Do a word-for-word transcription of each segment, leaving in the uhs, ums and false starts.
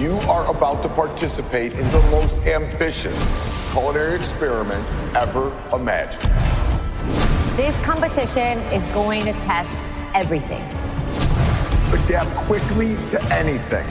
You are about to participate in the most ambitious culinary experiment ever imagined. This competition is going to test everything. Adapt quickly to anything.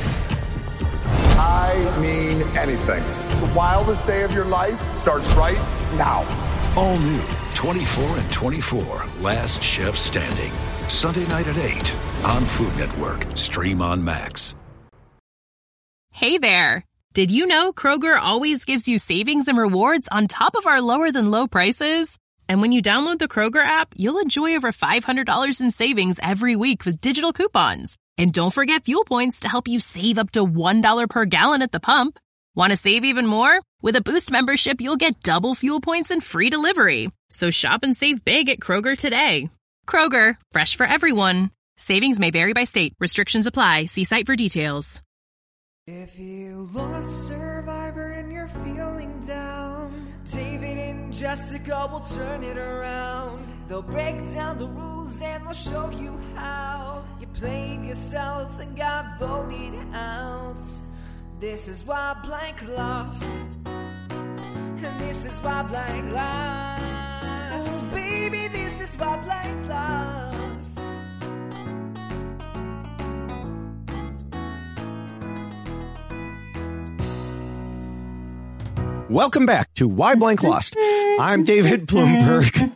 I mean anything. The wildest day of your life starts right now. All new twenty-four and twenty-four, Last Chef Standing. Sunday night at eight on Food Network. Stream on Max. Hey there. Did you know Kroger always gives you savings and rewards on top of our lower than low prices? And when you download the Kroger app, you'll enjoy over five hundred dollars in savings every week with digital coupons. And don't forget fuel points to help you save up to one dollar per gallon at the pump. Want to save even more? With a Boost membership, you'll get double fuel points and free delivery. So shop and save big at Kroger today. Kroger, fresh for everyone. Savings may vary by state. Restrictions apply. See site for details. If you lost Survivor and you're feeling down, David and Jessica will turn it around. They'll break down the rules and they'll show you how you played yourself and got voted out. This is why Blank lost, and this is why Blank lost. Oh, baby, this is why Blank lost. Welcome back to Why Blank Lost. I'm David Bloomberg.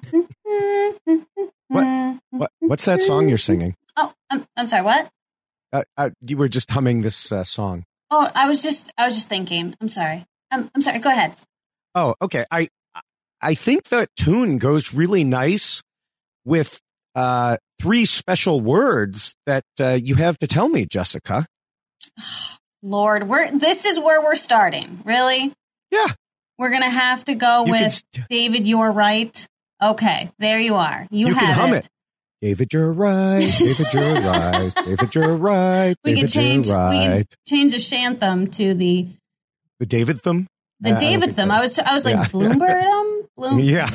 What? What? What's that song you're singing? Oh, I'm, I'm sorry. What? Uh, uh, you were just humming this uh, song. Oh, I was just, I was just thinking. I'm sorry. I'm, I'm sorry. Go ahead. Oh, okay. I, I think the tune goes really nice with uh, three special words that uh, you have to tell me, Jessica. Lord, we're this is where we're starting. Really? Yeah. We're gonna have to go you with st- David. You're right. Okay, there you are. You, you have can hum it. it. David, you're right. David, you're right. David, you're right. We David, can change. you're right. We can change the shantham to the the David thum. the uh, David thum. I was I was like yeah. Bloomberg Bloom. Yeah.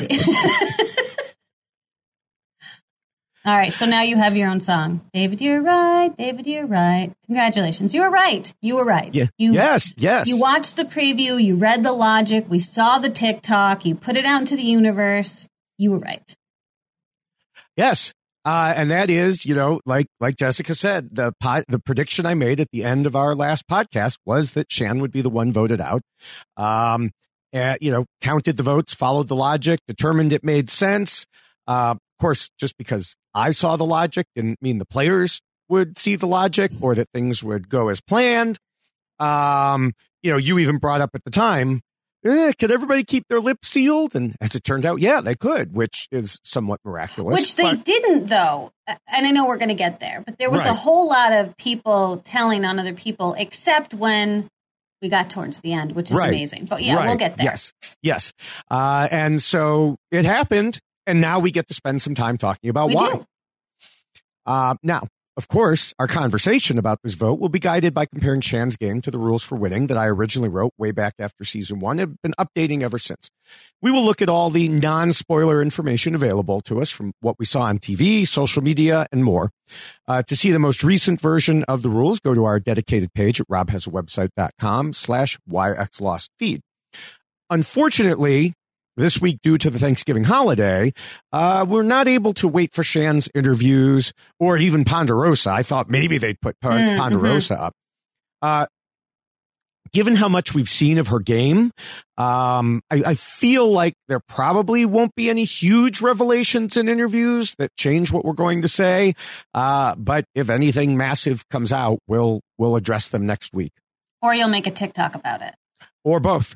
All right, so now you have your own song. David, you're right. David, you're right. Congratulations. You were right. You were right. Yeah. You, yes, yes. You watched the preview. You read the logic. We saw the TikTok. You put it out into the universe. You were right. Yes. Uh, and that is, you know, like like Jessica said, the po- the prediction I made at the end of our last podcast was that Shan would be the one voted out. Um, and, you know, counted the votes, followed the logic, determined it made sense. Uh, of course, just because I saw the logic didn't mean the players would see the logic or that things would go as planned. Um, you know, you even brought up at the time, eh, could everybody keep their lips sealed? And as it turned out, yeah, they could, which is somewhat miraculous. Which they but, didn't, though. And I know we're going to get there, but there was right. a whole lot of people telling on other people, except when we got towards the end, which is right. amazing. But yeah, right. we'll get there. Yes, yes. Uh, and so it happened. And now we get to spend some time talking about we why. Do. Uh, now, of course, our conversation about this vote will be guided by comparing Shan's game to the rules for winning that I originally wrote way back after season one. I've been updating ever since. We will look at all the non-spoiler information available to us from what we saw on T V, social media, and more. Uh, to see the most recent version of the rules, go to our dedicated page at robhasawebsite.com slash yxlostfeed. Unfortunately, this week, due to the Thanksgiving holiday, uh, we're not able to wait for Shan's interviews or even Ponderosa. I thought maybe they'd put P- mm, Ponderosa mm-hmm. up. Uh, given how much we've seen of her game, um, I, I feel like there probably won't be any huge revelations in interviews that change what we're going to say. Uh, but if anything massive comes out, we'll we'll address them next week. Or you'll make a TikTok about it. Or both.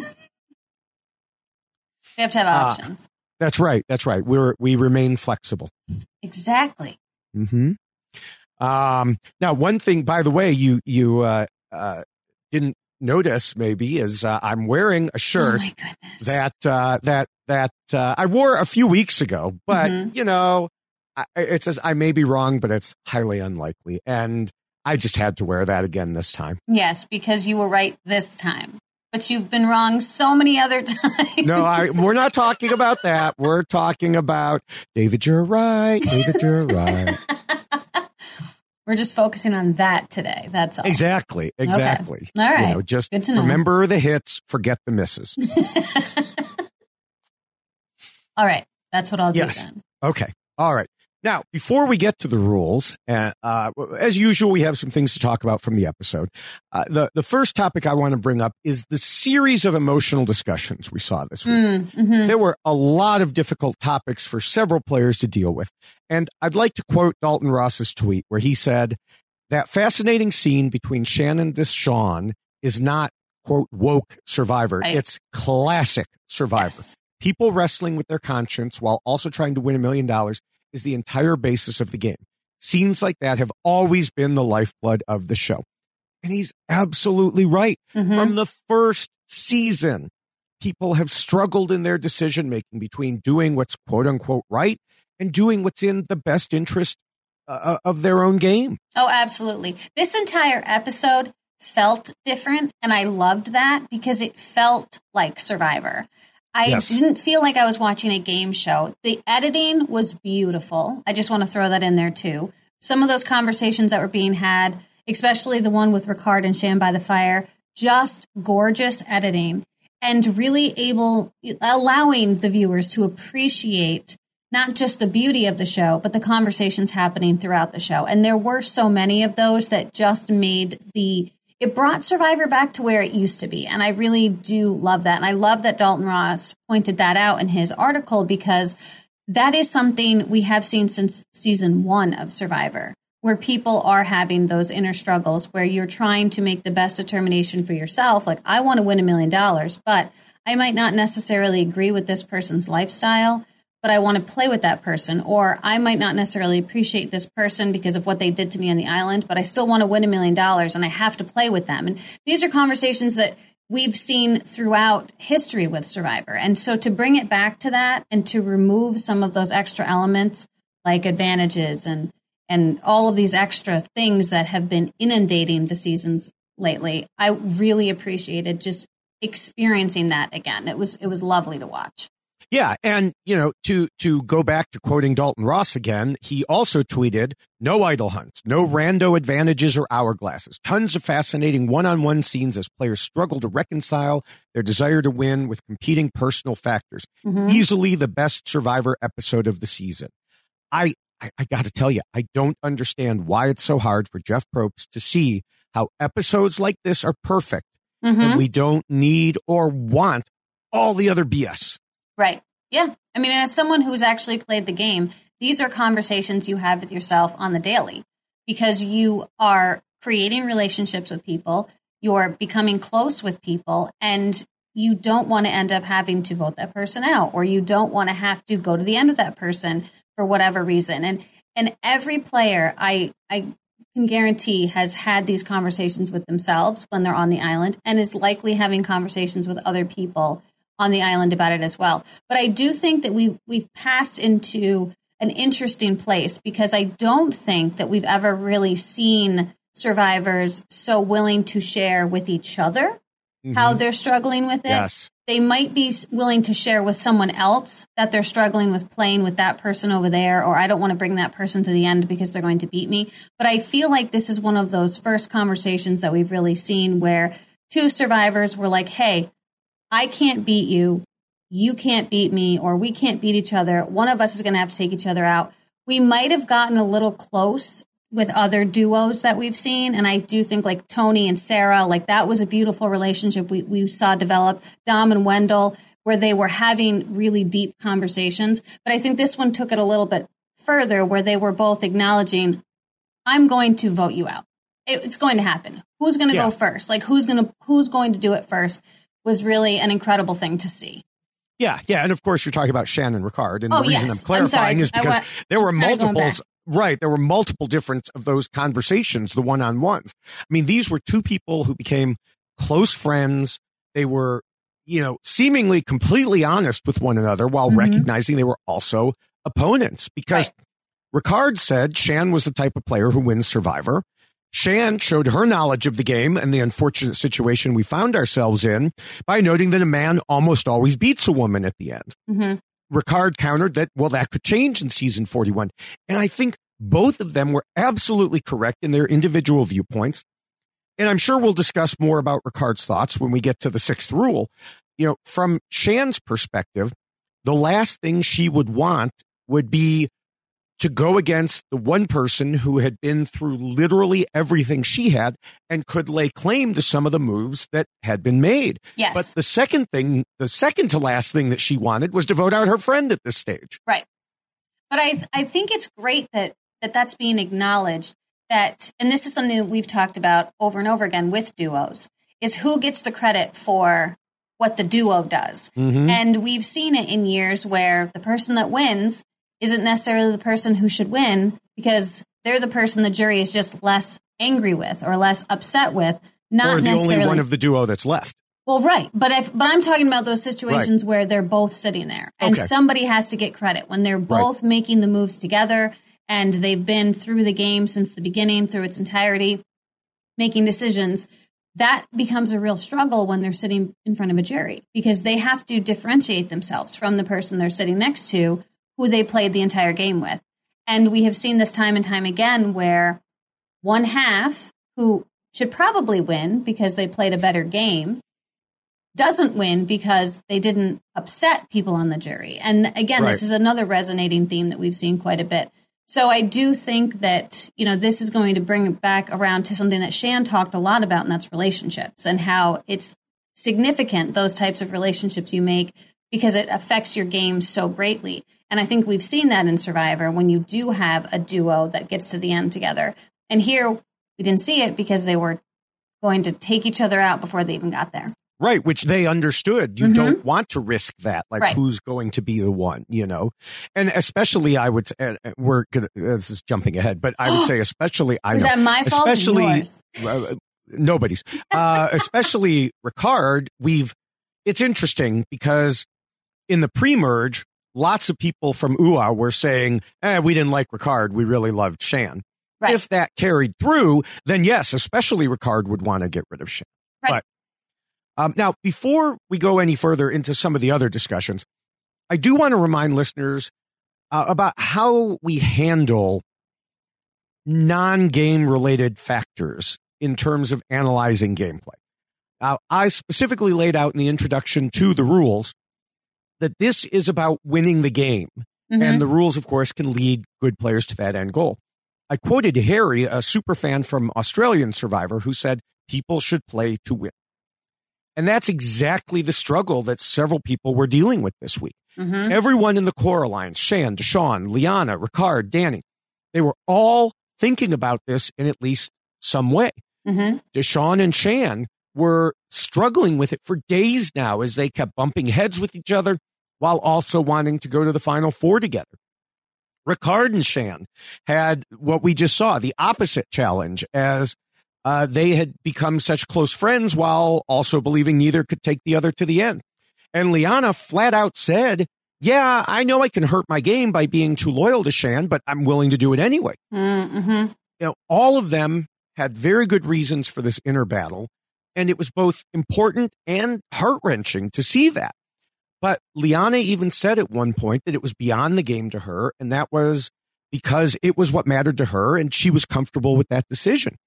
We have to have options. Uh, that's right. That's right. We're we remain flexible. Exactly. Mm-hmm. Um, now, one thing, by the way, you you uh, uh, didn't notice maybe is uh, I'm wearing a shirt oh that uh, that that uh, I wore a few weeks ago, but mm-hmm. you know, I, it says I may be wrong, but it's highly unlikely, and I just had to wear that again this time. Yes, because you were right this time. But you've been wrong so many other times. No, I, we're not talking about that. We're talking about David, you're right. David, you're right. We're just focusing on that today. That's all. Exactly. Exactly. Okay. All right. You know, just Good to know. remember the hits, forget the misses. All right. That's what I'll do Yes. then. Okay. All right. Now, before we get to the rules, uh, uh, as usual, we have some things to talk about from the episode. Uh, the, the first topic I want to bring up is the series of emotional discussions we saw this week. Mm, mhm. There were a lot of difficult topics for several players to deal with. And I'd like to quote Dalton Ross's tweet where he said, that fascinating scene between Shannon and Sean is not, quote, woke Survivor. Right. It's classic Survivor. Yes. People wrestling with their conscience while also trying to win a million dollars is the entire basis of the game. Scenes like that have always been the lifeblood of the show. And he's absolutely right. Mhm. From the first season, people have struggled in their decision making between doing what's quote unquote right and doing what's in the best interest uh, of their own game. Oh, absolutely. This entire episode felt different, and I loved that because it felt like Survivor. I Yes. didn't feel like I was watching a game show. The editing was beautiful. I just want to throw that in there, too. Some of those conversations that were being had, especially the one with Ricard and Shan by the fire, just gorgeous editing and really able, allowing the viewers to appreciate not just the beauty of the show, but the conversations happening throughout the show. And there were so many of those that just made the, it brought Survivor back to where it used to be. And I really do love that. And I love that Dalton Ross pointed that out in his article because that is something we have seen since season one of Survivor, where people are having those inner struggles where you're trying to make the best determination for yourself. Like, I want to win a million dollars, but I might not necessarily agree with this person's lifestyle, but I want to play with that person. Or I might not necessarily appreciate this person because of what they did to me on the island, but I still want to win a million dollars and I have to play with them. And these are conversations that we've seen throughout history with Survivor. And so to bring it back to that and to remove some of those extra elements like advantages and and all of these extra things that have been inundating the seasons lately, I really appreciated just experiencing that again. It was it was lovely to watch. Yeah, and, you know, to to go back to quoting Dalton Ross again, he also tweeted, no idle hunts, no rando advantages or hourglasses, tons of fascinating one-on-one scenes as players struggle to reconcile their desire to win with competing personal factors. Mm-hmm. Easily the best Survivor episode of the season. I, I, I got to tell you, I don't understand why it's so hard for Jeff Probst to see how episodes like this are perfect Mm-hmm. and we don't need or want all the other B S. Right. Yeah. I mean, as someone who's actually played the game, these are conversations you have with yourself on the daily because you are creating relationships with people, you're becoming close with people, and you don't want to end up having to vote that person out, or you don't want to have to go to the end with that person for whatever reason. And and every player, I I can guarantee, has had these conversations with themselves when they're on the island and is likely having conversations with other people on the island about it as well. But I do think that we we've passed into an interesting place because I don't think that we've ever really seen survivors so willing to share with each other mm-hmm. how they're struggling with it. Yes. They might be willing to share with someone else that they're struggling with playing with that person over there, or I don't want to bring that person to the end because they're going to beat me. But I feel like this is one of those first conversations that we've really seen where two survivors were like, hey, I can't beat you, you can't beat me, or we can't beat each other. One of us is going to have to take each other out. We might have gotten a little close with other duos that we've seen. And I do think like Tony and Sarah, like that was a beautiful relationship we, we saw develop. Dom and Wendell, where they were having really deep conversations. But I think this one took it a little bit further where they were both acknowledging, I'm going to vote you out. It, it's going to happen. Who's going to yeah. go first? Like who's going to, who's going to do it first was really an incredible thing to see. Yeah, yeah. And of course, you're talking about Shannon Ricard. And oh, the reason yes. I'm clarifying I'm is because went, there were multiples. Right. There were multiple different of those conversations, the one-on-ones. I mean, these were two people who became close friends. They were, you know, seemingly completely honest with one another while mm-hmm. recognizing they were also opponents because right. Ricard said Shan was the type of player who wins Survivor. Shan showed her knowledge of the game and the unfortunate situation we found ourselves in by noting that a man almost always beats a woman at the end. Mm-hmm. Ricard countered that, well, that could change in season forty-one. And I think Both of them were absolutely correct in their individual viewpoints. And I'm sure we'll discuss more about Ricard's thoughts when we get to the sixth rule. You know, from Shan's perspective, the last thing she would want would be to go against the one person who had been through literally everything she had and could lay claim to some of the moves that had been made. Yes. But the second thing, the second to last thing that she wanted was to vote out her friend at this stage. Right. But I I think it's great that, that that's being acknowledged, that, and this is something that we've talked about over and over again with duos, is who gets the credit for what the duo does. Mm-hmm. And we've seen it in years where the person that wins isn't necessarily the person who should win because they're the person the jury is just less angry with or less upset with. Not or the necessarily only one of the duo that's left. Well, right. But if, but I'm talking about those situations right. where they're both sitting there and okay. somebody has to get credit when they're both right. making the moves together and they've been through the game since the beginning, through its entirety, making decisions. That becomes a real struggle when they're sitting in front of a jury because they have to differentiate themselves from the person they're sitting next to who they played the entire game with. And we have seen this time and time again where one half, who should probably win because they played a better game, doesn't win because they didn't upset people on the jury. And again, right. this is another resonating theme that we've seen quite a bit. So I do think that, you know, this is going to bring it back around to something that Shan talked a lot about, and that's relationships and how it's significant, those types of relationships you make, because it affects your game so greatly. And I think we've seen that in Survivor when you do have a duo that gets to the end together. And here we didn't see it because they were going to take each other out before they even got there. Right, which they understood. You mm-hmm. don't want to risk that, like right. who's going to be the one, you know? And especially, I would, uh, we're going to, uh, this is jumping ahead, but I would say especially, I is know. Is that my fault especially, or yours? Uh, nobody's. Uh, especially Ricard, we've, it's interesting because in the pre-merge, lots of people from U A were saying, eh, we didn't like Ricard, we really loved Shan. Right. If that carried through, then yes, especially Ricard would want to get rid of Shan. Right. But Um, now, before we go any further into some of the other discussions, I do want to remind listeners uh, about how we handle non-game related factors in terms of analyzing gameplay. Now, I specifically laid out in the introduction to the rules that this is about winning the game. Mm-hmm. And the rules, of course, can lead good players to that end goal. I quoted Harry, a super fan from Australian Survivor, who said people should play to win. And that's exactly the struggle that several people were dealing with this week. Mm-hmm. Everyone in the core alliance, Shan, Deshawn, Liana, Ricard, Danny, they were all thinking about this in at least some way. Mm-hmm. Deshawn and Shan were struggling with it for days now as they kept bumping heads with each other while also wanting to go to the Final Four together. Ricard and Shan had what we just saw, the opposite challenge, as Uh, they had become such close friends while also believing neither could take the other to the end. And Liana flat out said, yeah, I know I can hurt my game by being too loyal to Shan, but I'm willing to do it anyway. Mm-hmm. You know, all of them had very good reasons for this inner battle, and it was both important and heart-wrenching to see that. But Liana even said at one point that it was beyond the game to her, and that was because it was what mattered to her, and she was comfortable with that decision.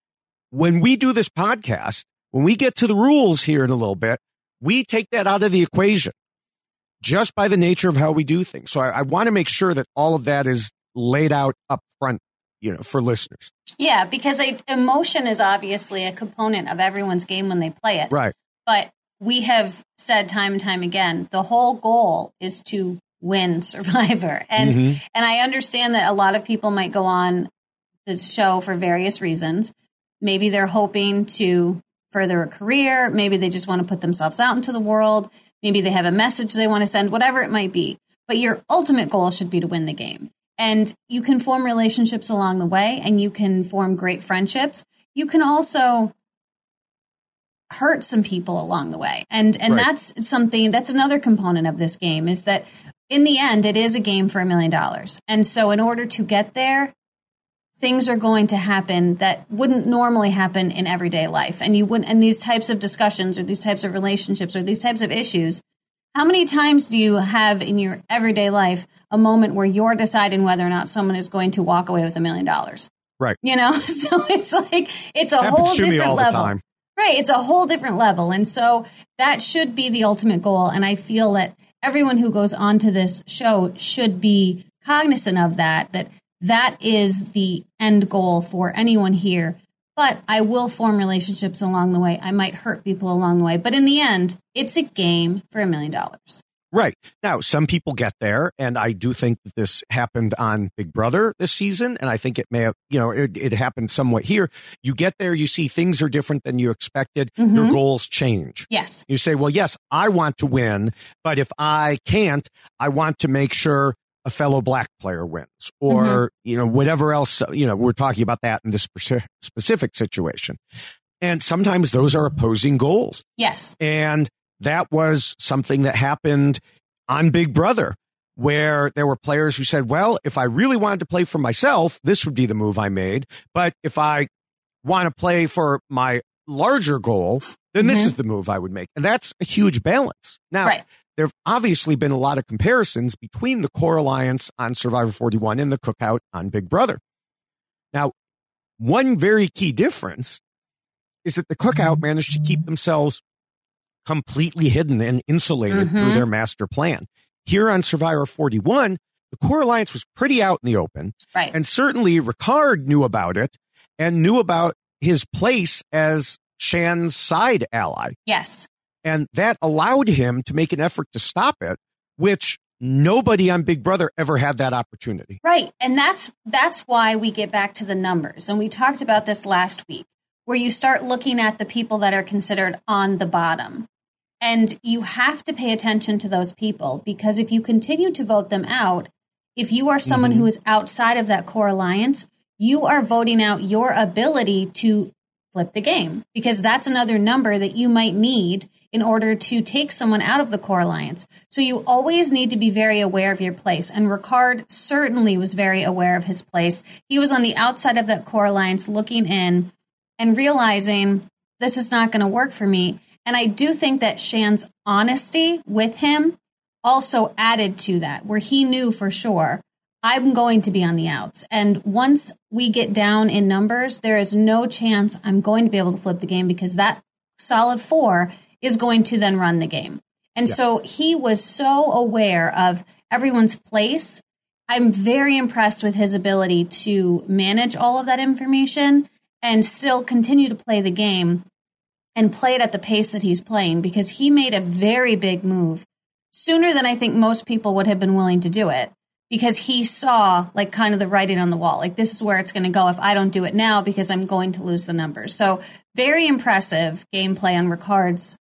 When we do this podcast, when we get to the rules here in a little bit, we take that out of the equation just by the nature of how we do things. So I, I want to make sure that all of that is laid out up front, you know, for listeners. Yeah, because a, emotion is obviously a component of everyone's game when they play it. Right. But we have said time and time again, the whole goal is to win Survivor. And mm-hmm. and I understand that a lot of people might go on the show for various reasons. Maybe they're hoping to further a career. Maybe they just want to put themselves out into the world. Maybe they have a message they want to send, whatever it might be. But your ultimate goal should be to win the game. And you can form relationships along the way, and you can form great friendships. You can also hurt some people along the way. And and right. that's something, that's another component of this game, is that in the end, it is a game for a million dollars. And so in order to get there, things are going to happen that wouldn't normally happen in everyday life. And you wouldn't, and these types of discussions or these types of relationships or these types of issues How many times do you have in your everyday life a moment where you're deciding whether or not someone is going to walk away with a million dollars? Right. You know, so it's like, it's a Happens whole to me different all the level. time. Right. It's a whole different level. And so that should be the ultimate goal. And I feel that everyone who goes on to this show should be cognizant of that, that that is the end goal for anyone here. But I will form relationships along the way. I might hurt people along the way. But in the end, it's a game for a million dollars. Right. Now, some people get there, and I do think that this happened on Big Brother this season, and I think it may have, you know, it, it happened somewhat here. You get there, you see things are different than you expected. Mm-hmm. Your goals change. Yes. You say, well, yes, I want to win, but if I can't, I want to make sure a fellow black player wins, or, mm-hmm. you know, whatever else, you know, we're talking about that in this specific situation. And sometimes those are opposing goals. Yes. And that was something that happened on Big Brother, where there were players who said, well, if I really wanted to play for myself, this would be the move I made. But if I want to play for my larger goal, then mm-hmm. this is the move I would make. And that's a huge balance. Now, right. there have obviously been a lot of comparisons between the Core Alliance on Survivor forty-one and the Cookout on Big Brother. Now, one very key difference is that the Cookout managed to keep themselves completely hidden and insulated mm-hmm. through their master plan. Here on Survivor forty-one, the Core Alliance was pretty out in the open. Right. And certainly Ricard knew about it and knew about his place as Shan's side ally. Yes. And that allowed him to make an effort to stop it, which nobody on Big Brother ever had that opportunity. Right. And that's that's why we get back to the numbers. And we talked about this last week, where you start looking at the people that are considered on the bottom. And you have to pay attention to those people, because if you continue to vote them out, if you are someone mm-hmm. who is outside of that Core Alliance, you are voting out your ability to flip the game, because that's another number that you might need in order to take someone out of the Core Alliance. So you always need to be very aware of your place. And Ricard certainly was very aware of his place. He was on the outside of that Core Alliance looking in and realizing this is not going to work for me. And I do think that Shan's honesty with him also added to that, where he knew for sure, I'm going to be on the outs. And once we get down in numbers, there is no chance I'm going to be able to flip the game, because that solid four is going to then run the game. And yeah. so he was so aware of everyone's place. I'm very impressed with his ability to manage all of that information and still continue to play the game and play it at the pace that he's playing, because he made a very big move sooner than I think most people would have been willing to do it, because he saw like kind of the writing on the wall. Like, this is where it's going to go if I don't do it now, because I'm going to lose the numbers. So very impressive gameplay on Ricard's,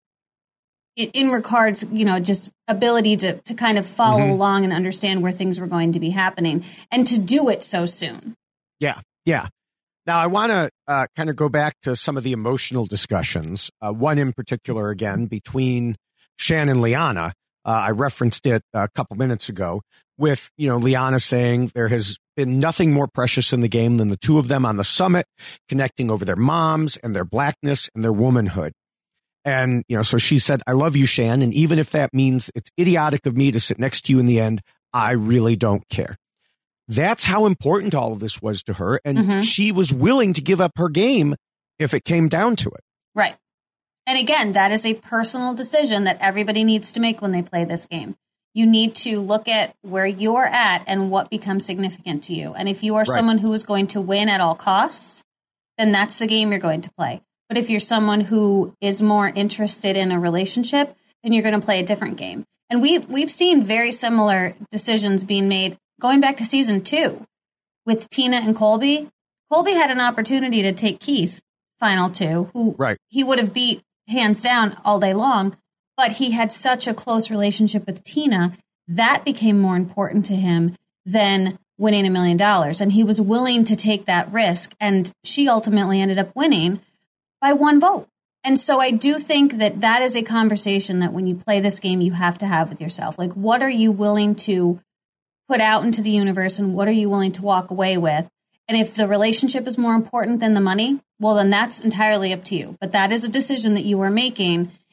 in Ricard's, you know, just ability to, to kind of follow mm-hmm. along and understand where things were going to be happening, and to do it so soon. Yeah. Yeah. Now, I want to uh, kind of go back to some of the emotional discussions, uh, one in particular, again, between Shan and Liana. Uh, I referenced it a couple minutes ago with, you know, Liana saying there has been nothing more precious in the game than the two of them on the summit, connecting over their moms and their blackness and their womanhood. And, you know, so she said, I love you, Shan. And even if that means it's idiotic of me to sit next to you in the end, I really don't care. That's how important all of this was to her. And mm-hmm. she was willing to give up her game if it came down to it. Right. And again, that is a personal decision that everybody needs to make when they play this game. You need to look at where you're at and what becomes significant to you. And if you are right. someone who is going to win at all costs, then that's the game you're going to play. But if you're someone who is more interested in a relationship, then you're going to play a different game. And we've, we've seen very similar decisions being made going back to season two with Tina and Colby. Colby had an opportunity to take Keith final two, who right. he would have beat hands down all day long, but he had such a close relationship with Tina that became more important to him than winning a million dollars. And he was willing to take that risk. And she ultimately ended up winning by one vote. And so I do think that that is a conversation that when you play this game, you have to have with yourself. Like, what are you willing to put out into the universe, and what are you willing to walk away with? And if the relationship is more important than the money, well, then that's entirely up to you. But that is a decision that you are making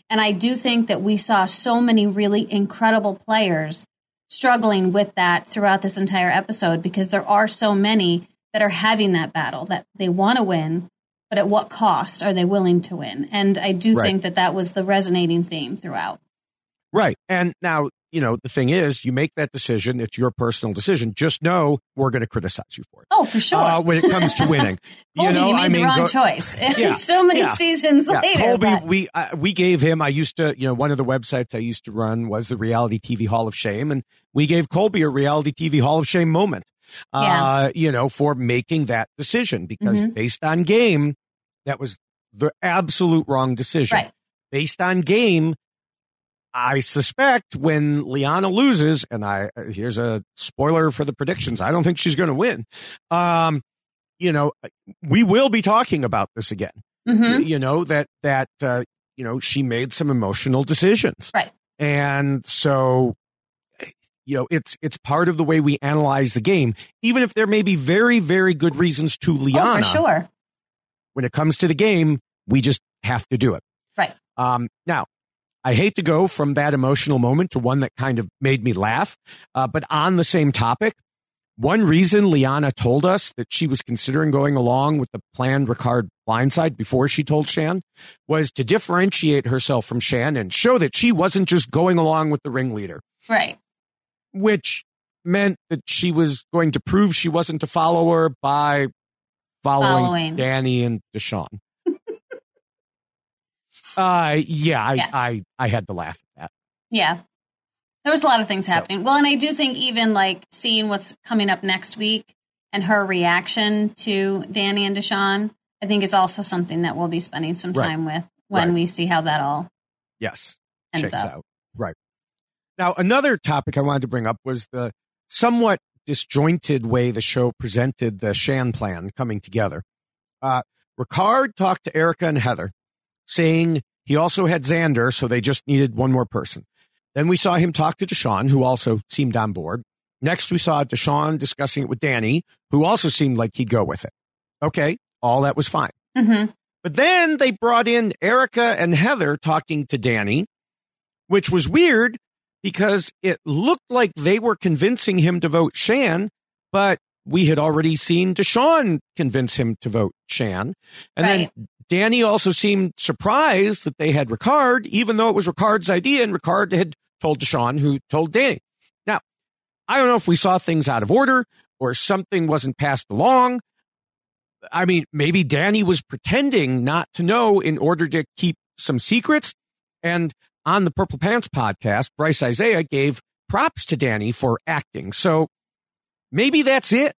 And I do think that we saw so many really incredible players struggling with that throughout this entire episode, because there are so many that are having that battle that they want to win, but at what cost are they willing to win? And I do Right. think that that was the resonating theme throughout. Right. And now, you know, the thing is, you make that decision. It's your personal decision. Just know we're going to criticize you for it. Oh, for sure. Uh, when it comes to winning. you Colby, know, you made I mean, the wrong go- choice. Yeah, so many yeah, seasons yeah. later. Colby, but- we uh, we gave him, I used to, you know, one of the websites I used to run was the Reality T V Hall of Shame. And we gave Colby a Reality T V Hall of Shame moment, Yeah. uh, you know, for making that decision. Because Mhm. based on game, that was the absolute wrong decision. Right. Based on game, I suspect when Liana loses, and I here's a spoiler for the predictions, I don't think she's going to win. Um, you know, we will be talking about this again. Mhm. You know that that uh, you know she made some emotional decisions, Right. and so you know it's it's part of the way we analyze the game, even if there may be very very good reasons to Liana. Oh, for sure. When it comes to the game, we just have to do it. Right. Um, now, I hate to go from that emotional moment to one that kind of made me laugh, uh, but on the same topic, one reason Liana told us that she was considering going along with the planned Ricard blindside before she told Shan was to differentiate herself from Shan and show that she wasn't just going along with the ringleader, Right. which meant that she was going to prove she wasn't a follower by following, Following. Danny and Deshawn. Uh, yeah, I, Yeah. I, I had to laugh at that. Yeah. There was a lot of things So- happening. Well, and I do think even like seeing what's coming up next week and her reaction to Danny and Deshawn, I think is also something that we'll be spending some Right. time with when Right. we see how that all Yes. ends Shakes up. out. Right. Now, another topic I wanted to bring up was the somewhat disjointed way the show presented the Shan plan coming together. Uh, Ricard talked to Erica and Heather, saying he also had Xander, so they just needed one more person. Then we saw him talk to Deshawn, who also seemed on board. Next, we saw Deshawn discussing it with Danny, who also seemed like he'd go with it. Okay, all that was fine. Mm-hmm. But then they brought in Erica and Heather talking to Danny, which was weird because it looked like they were convincing him to vote Shan, but we had already seen Deshawn convince him to vote Shan. And Right. then Danny also seemed surprised that they had Ricard, even though it was Ricard's idea, and Ricard had told Deshawn, who told Danny. Now, I don't know if we saw things out of order or something wasn't passed along. I mean, maybe Danny was pretending not to know in order to keep some secrets. And on the Purple Pants podcast, Bryce Isaiah gave props to Danny for acting. So maybe that's it.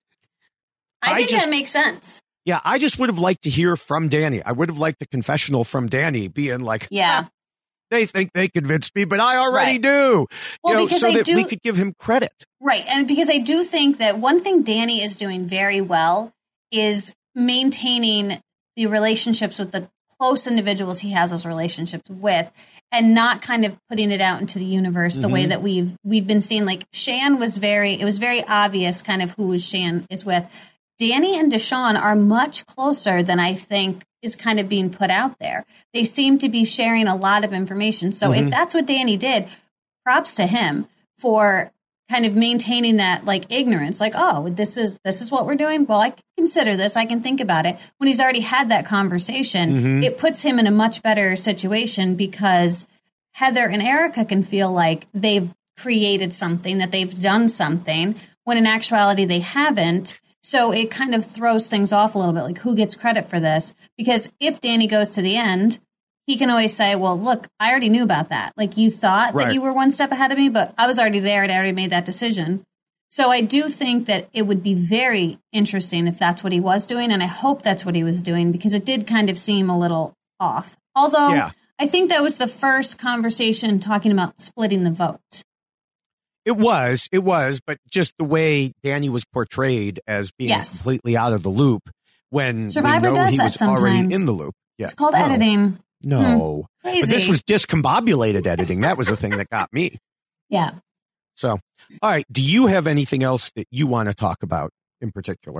I, I think just- that makes sense. Yeah, I just would have liked to hear from Danny. I would have liked a confessional from Danny being like, Yeah. "Ah, they think they convinced me, but I already Right. do. Well, you know, because so I that do- we could give him credit. Right. And because I do think that one thing Danny is doing very well is maintaining the relationships with the close individuals he has those relationships with, and not kind of putting it out into the universe the way that we've we've been seeing. Like Shan was very it was very obvious kind of who Shan is with. Danny and Deshawn are much closer than I think is kind of being put out there. They seem to be sharing a lot of information. So if that's what Danny did, props to him for kind of maintaining that like ignorance, like, oh, this is this is what we're doing. Well, I can consider this. I can think about it. When he's already had that conversation, it puts him in a much better situation because Heather and Erica can feel like they've created something, that they've done something, when in actuality they haven't. So it kind of throws things off a little bit, like who gets credit for this? Because if Danny goes to the end, he can always say, well, look, I already knew about that. Like you thought Right. that you were one step ahead of me, but I was already there and I already made that decision. So I do think that it would be very interesting if that's what he was doing. And I hope that's what he was doing because it did kind of seem a little off. Although Yeah. I think that was the first conversation talking about splitting the vote. It was, it was, but just the way Danny was portrayed as being Yes. completely out of the loop when Survivor we know does he that was already sometimes. in the loop. Yes. It's called No. editing. No. Crazy. But this was discombobulated editing. That was the thing that got me. Yeah. So, all right. Do you have anything else that you want to talk about in particular?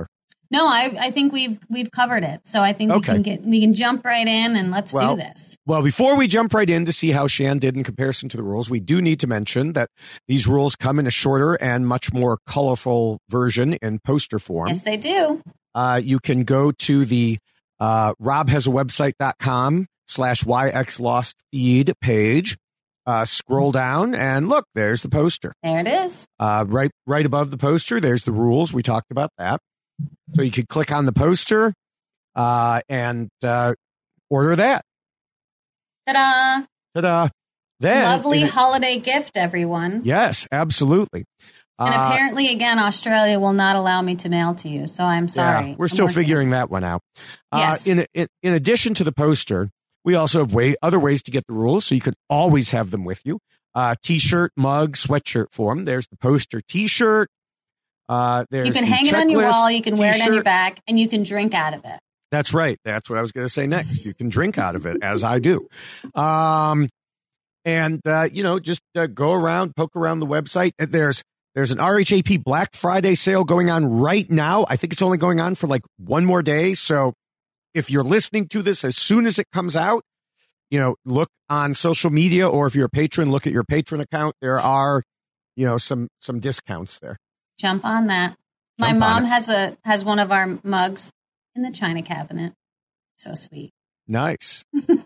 No, I, I think we've we've covered it. So I think Okay. we can get we can jump right in and let's Well, do this. Well, before we jump right in to see how Shan did in comparison to the rules, we do need to mention that these rules come in a shorter and much more colorful version in poster form. Yes, they do. Uh, you can go to the uh, robhasawebsite.com slash yxlost feed page, uh, scroll down, and look, there's the poster. There it is. Uh, right, right above the poster, there's the rules. We talked about that. So you could click on the poster uh, and uh, order that. Ta-da! Ta-da! Then, Lovely in- holiday gift, everyone. Yes, absolutely. And Uh, apparently, again, Australia will not allow me to mail to you, so I'm sorry. Yeah, we're I'm still working figuring that one out. Yes. Uh, in, in in addition to the poster, we also have way other ways to get the rules, so you could always have them with you. Uh, T-shirt, mug, sweatshirt form. There's the poster T-shirt. Uh, there's You can the hang it on your checklist, wall, you can wear it on your T-shirt. back, and you can drink out of it. That's right. That's what I was going to say next. You can drink out of it, as I do. Um, and, uh, you know, just uh, go around, poke around the website. There's there's an R H A P Black Friday sale going on right now. I think it's only going on for like one more day. So if you're listening to this as soon as it comes out, you know, look on social media, or if you're a patron, look at your patron account. There are, you know, some some discounts there. Jump on that. My Jump on mom it. has a has one of our mugs in the china cabinet. So sweet. Nice.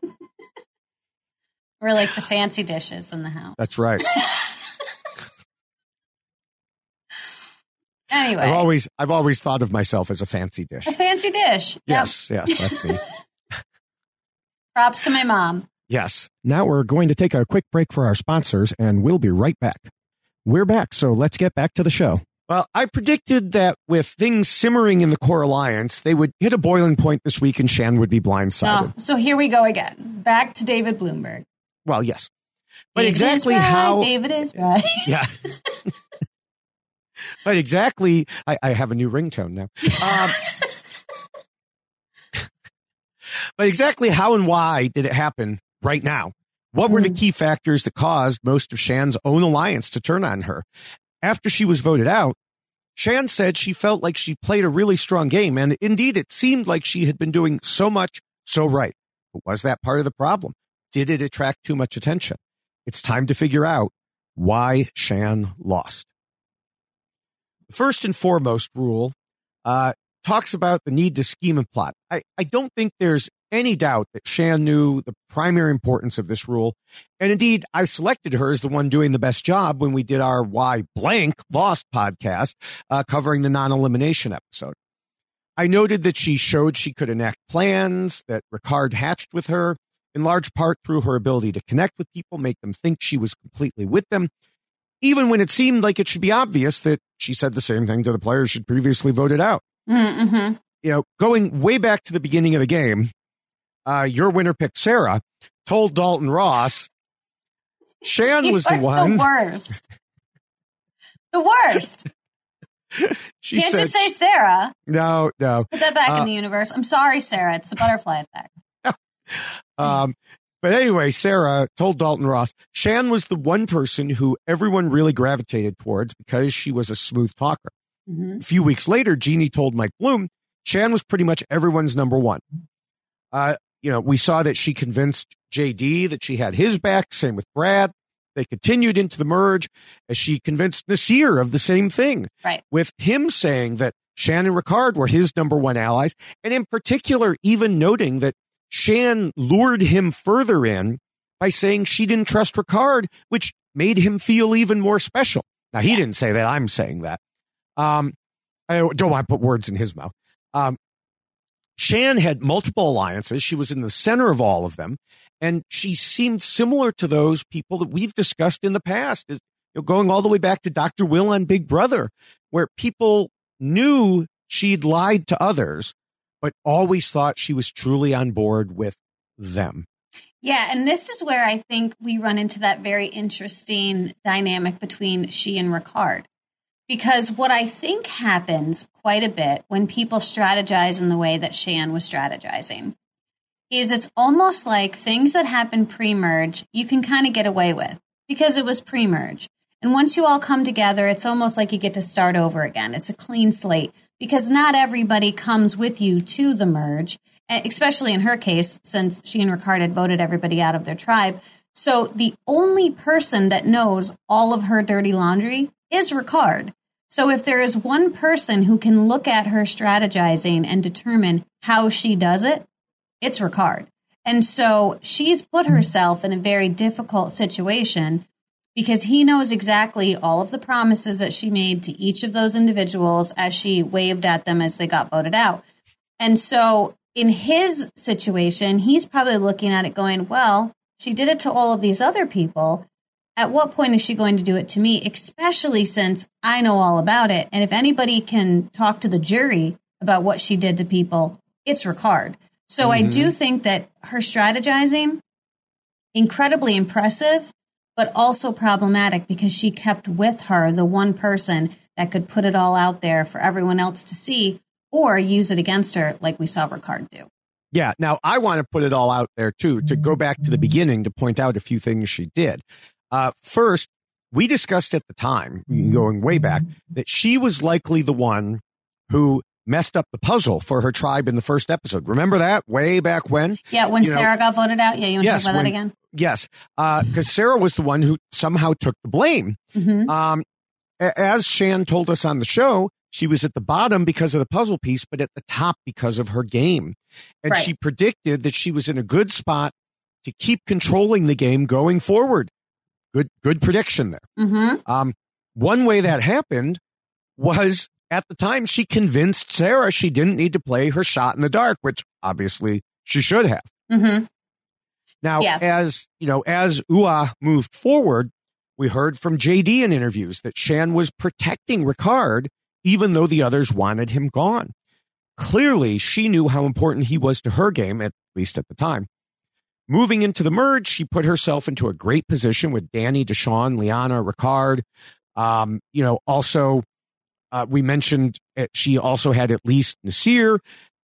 We're like the fancy dishes in the house. That's right. Anyway, I've always I've always thought of myself as a fancy dish. a fancy dish. Yep. Yes, yes, that's me. Props to my mom. Yes. Now we're going to take a quick break for our sponsors, and we'll be right back. We're back, so let's get back to the show. Well, I predicted that with things simmering in the core alliance, they would hit a boiling point this week and Shan would be blindsided. Oh, so here we go again. Back to David Bloomberg. Well, yes. But David exactly is right, how... David is right. Yeah. But exactly... I, I have a new ringtone now. Um, but exactly how and why did it happen right now? What were the key factors that caused most of Shan's own alliance to turn on her? After she was voted out, Shan said she felt like she played a really strong game, and indeed it seemed like she had been doing so much so right. But was that part of the problem? Did it attract too much attention? It's time to figure out why Shan lost. The first and foremost rule uh, talks about the need to scheme and plot. I, I don't think there's any doubt that Shan knew the primary importance of this rule. And indeed, I selected her as the one doing the best job when we did our Why Blank Lost podcast, uh, covering the non-elimination episode. I noted that she showed she could enact plans, that Ricard hatched with her, in large part through her ability to connect with people, make them think she was completely with them, even when it seemed like it should be obvious that she said the same thing to the players she'd previously voted out. Mm-hmm. You know, going way back to the beginning of the game, uh, your winner pick, Sarah, told Dalton Ross Shan was the You're one. The worst. The worst. She Can't said, just say Sarah. no, no. Put that back Uh, in the universe. I'm sorry, Sarah. It's the butterfly effect. Um, but anyway, Sarah told Dalton Ross, Shan was the one person who everyone really gravitated towards because she was a smooth talker. Mm-hmm. A few weeks later, Jeannie told Mike Bloom, Shan was pretty much everyone's number one. Uh, you know, we saw that she convinced J D that she had his back. Same with Brad. They continued into the merge as she convinced Nasir of the same thing. Right. With him saying that Shan and Ricard were his number one allies. And in particular, even noting that Shan lured him further in by saying she didn't trust Ricard, which made him feel even more special. Now, he didn't say that. I'm saying that. Um, I don't want to put words in his mouth. Um, Shan had multiple alliances. She was in the center of all of them. And she seemed similar to those people that we've discussed in the past, is, you know, going all the way back to Doctor Will on Big Brother, where people knew she'd lied to others, but always thought she was truly on board with them. Yeah, and this is where I think we run into that very interesting dynamic between she and Ricard. Because what I think happens quite a bit when people strategize in the way that Shan was strategizing is it's almost like things that happen pre-merge, you can kind of get away with because it was pre-merge. And once you all come together, it's almost like you get to start over again. It's a clean slate. because not everybody comes with you to the merge, especially in her case, since she and Ricard had voted everybody out of their tribe. So the only person that knows all of her dirty laundry is Ricard. So if there is one person who can look at her strategizing and determine how she does it, it's Ricard. And so she's put herself in a very difficult situation because he knows exactly all of the promises that she made to each of those individuals as she waved at them as they got voted out. And so in his situation, he's probably looking at it going, well, she did it to all of these other people. At what point is she going to do it to me, especially since I know all about it? And if anybody can talk to the jury about what she did to people, it's Ricard. So mm-hmm. I do think that her strategizing, incredibly impressive, but also problematic because she kept with her the one person that could put it all out there for everyone else to see or use it against her like we saw Ricard do. Yeah. Now, I want to put it all out there, too, to go back to the beginning to point out a few things she did. Uh, first, we discussed at the time, going way back, that she was likely the one who messed up the puzzle for her tribe in the first episode. Remember that way back when? Yeah, when you Sarah know, got voted out? Yeah, you want yes, to talk about when, that again? Yes, because uh, Sarah was the one who somehow took the blame. Mm-hmm. Um, as Shan told us on the show, she was at the bottom because of the puzzle piece, but at the top because of her game. And right. she predicted that she was in a good spot to keep controlling the game going forward. Good, good prediction there. Mm-hmm. Um, one way that happened was at the time she convinced Sarah she didn't need to play her shot in the dark, which obviously she should have. Mm-hmm. Now, yeah. as you know, as U A moved forward, we heard from J D in interviews that Shan was protecting Ricard, even though the others wanted him gone. Clearly, she knew how important he was to her game, at least at the time. Moving into the merge, she put herself into a great position with Danny, Deshawn, Liana, Ricard. Um, you know, also, uh, we mentioned it, she also had at least Nasir,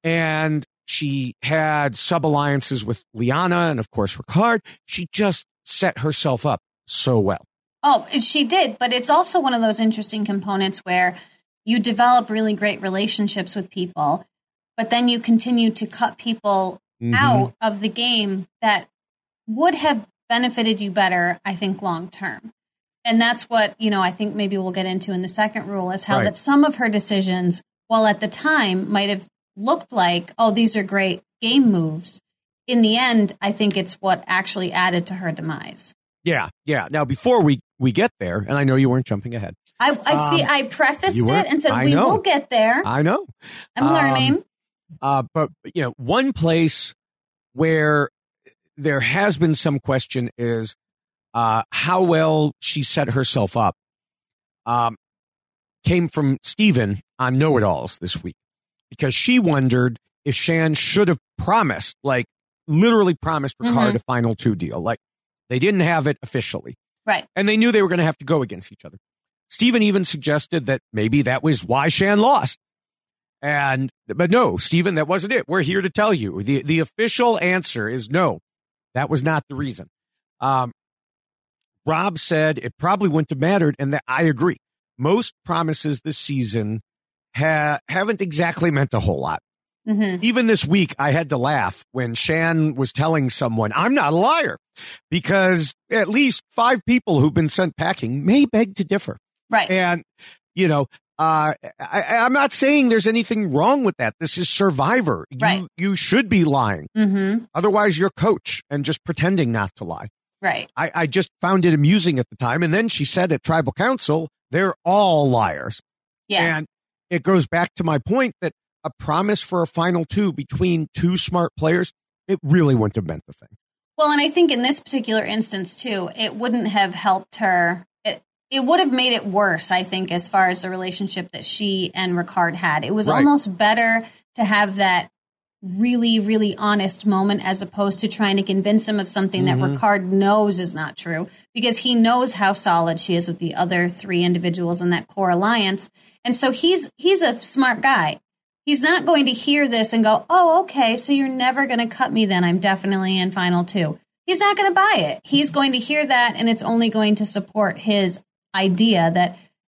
and she had sub-alliances with Liana and, of course, Ricard. She just set herself up so well. Oh, she did, but it's also one of those interesting components where you develop really great relationships with people, but then you continue to cut people mm-hmm. out of the game that would have benefited you better, I think, long term. And that's what, you know, I think maybe we'll get into in the second rule is how right. that some of her decisions, while at the time might have looked like, oh, these are great game moves, in the end, I think it's what actually added to her demise. Yeah, yeah. Now, before we, we get there, and I know you weren't jumping ahead. I, I um, see. I prefaced it and said, I we know. will get there. I know. I'm um, learning. Uh, but, you know, one place where there has been some question is uh, how well she set herself up um, came from Steven on Know-It-Alls this week, because she wondered if Shan should have promised, like literally promised Ricard mm-hmm. a final two deal. Like they didn't have it officially. Right. And they knew they were going to have to go against each other. Stephen even suggested that maybe that was why Shan lost. And, but no, Stephen, that wasn't it. We're here to tell you the, the official answer is no, that was not the reason. Um, Rob said it probably wouldn't have mattered. And that I agree. Most promises this season ha- haven't exactly meant a whole lot. Mm-hmm. Even this week, I had to laugh when Shan was telling someone, I'm not a liar, because at least five people who've been sent packing may beg to differ. Right. And, you know, uh, I, I'm not saying there's anything wrong with that. This is Survivor. Right. You, you should be lying. Mm-hmm. Otherwise, you're coach and just pretending not to lie. Right. I, I just found it amusing at the time. And then she said at Tribal Council, they're all liars. Yeah. And it goes back to my point that a promise for a final two between two smart players, it really wouldn't have meant the thing. Well, and I think in this particular instance, too, it wouldn't have helped her. It, it would have made it worse, I think, as far as the relationship that she and Ricard had. It was right. almost better to have that really, really honest moment as opposed to trying to convince him of something mm-hmm. that Ricard knows is not true, because he knows how solid she is with the other three individuals in that core alliance. And so he's he's a smart guy. He's not going to hear this and go, oh, okay, so you're never going to cut me then. I'm definitely in final two. He's not going to buy it. He's going to hear that, and it's only going to support his idea that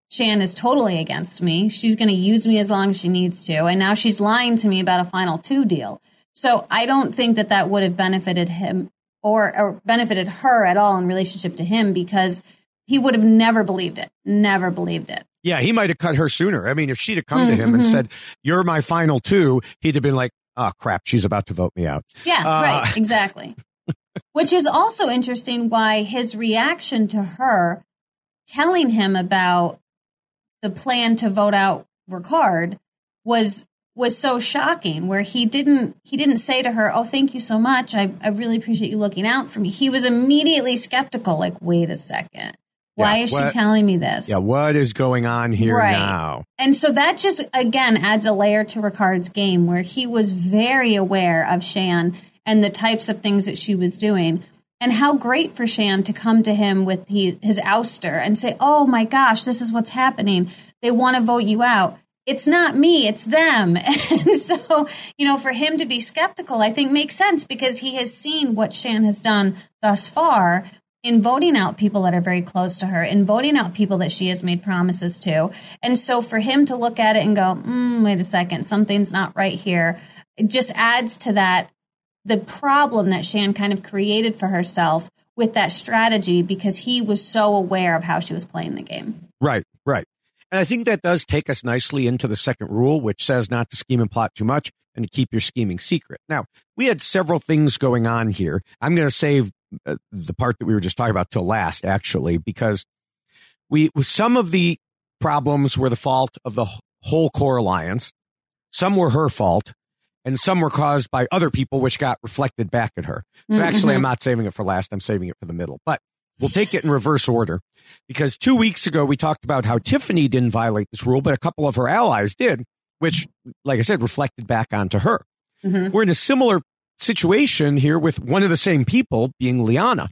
Shan is totally against me. She's going to use me as long as she needs to. And now she's lying to me about a final two deal. So I don't think that that would have benefited him or, or benefited her at all in relationship to him, because he would have never believed it. Never believed it. Yeah, he might have cut her sooner. I mean, if she'd have come mm-hmm. to him and said, "You're my final two," he'd have been like, "Oh, crap, she's about to vote me out." Yeah, uh, right. Exactly. Which is also interesting why his reaction to her telling him about the plan to vote out Ricard was was so shocking, where he didn't he didn't say to her, "Oh, thank you so much. I, I really appreciate you looking out for me." He was immediately skeptical, like, wait a second. Why yeah, is what, she telling me this? Yeah, what is going on here right. now? And so that just, again, adds a layer to Ricard's game, where he was very aware of Shan and the types of things that she was doing. And how great for Shan to come to him with he, his ouster and say, "Oh my gosh, this is what's happening. They want to vote you out. It's not me, it's them." And so, you know, for him to be skeptical, I think makes sense, because he has seen what Shan has done thus far in voting out people that are very close to her, in voting out people that she has made promises to. And so for him to look at it and go, mm, wait a second, something's not right here, it just adds to that, the problem that Shan kind of created for herself with that strategy, because he was so aware of how she was playing the game. Right, right. And I think that does take us nicely into the second rule, which says not to scheme and plot too much and to keep your scheming secret. Now, we had several things going on here. I'm going to save uh, the part that we were just talking about till last, actually, because we some of the problems were the fault of the whole core alliance. Some were her fault, and some were caused by other people, which got reflected back at her. So mm-hmm. actually, I'm not saving it for last. I'm saving it for the middle. But we'll take it in reverse order, because two weeks ago, we talked about how Tiffany didn't violate this rule, but a couple of her allies did, which, like I said, reflected back onto her. Mm-hmm. We're in a similar situation here with one of the same people, being Liana.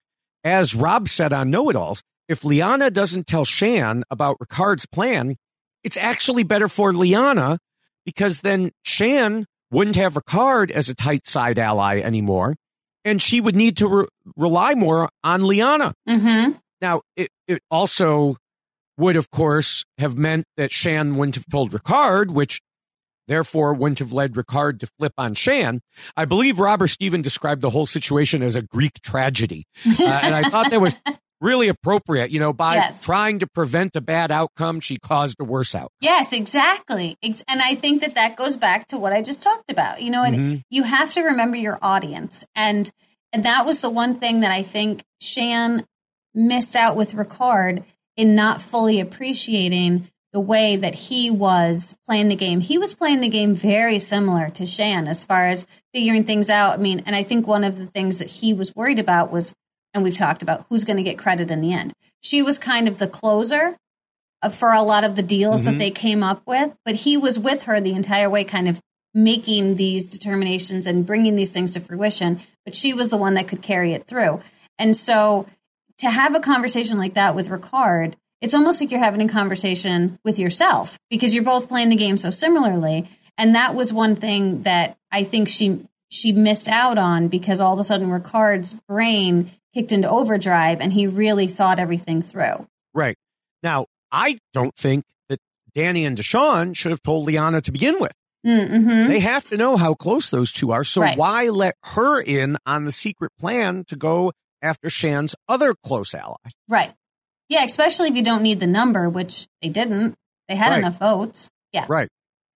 As Rob said on Know-It-Alls, if Liana doesn't tell Shan about Ricard's plan, it's actually better for Liana, because then Shan wouldn't have Ricard as a tight side ally anymore, and she would need to re- rely more on Liana. Mm-hmm. Now, it, it also would, of course, have meant that Shan wouldn't have told Ricard, which therefore wouldn't have led Ricard to flip on Shan. I believe Robert Steven described the whole situation as a Greek tragedy. Uh, and I thought that was really appropriate. You know, by yes. trying to prevent a bad outcome, she caused a worse outcome. Yes, exactly. And I think that that goes back to what I just talked about. You know, and mm-hmm. you have to remember your audience. And, and that was the one thing that I think Shan missed out with Ricard, in not fully appreciating the way that he was playing the game. He was playing the game very similar to Shan as far as figuring things out. I mean, and I think one of the things that he was worried about was, and we've talked about, who's going to get credit in the end. She was kind of the closer for a lot of the deals mm-hmm. that they came up with, but he was with her the entire way, kind of making these determinations and bringing these things to fruition, but she was the one that could carry it through. And so to have a conversation like that with Ricard, it's almost like you're having a conversation with yourself, because you're both playing the game so similarly. And that was one thing that I think she she missed out on, because all of a sudden Ricard's brain kicked into overdrive and he really thought everything through. Right. Now, I don't think that Danny and Deshawn should have told Liana to begin with. Mm-hmm. They have to know how close those two are. So right. why let her in on the secret plan to go after Shan's other close ally? Right. Yeah, especially if you don't need the number, which they didn't. They had right. enough votes. Yeah. Right.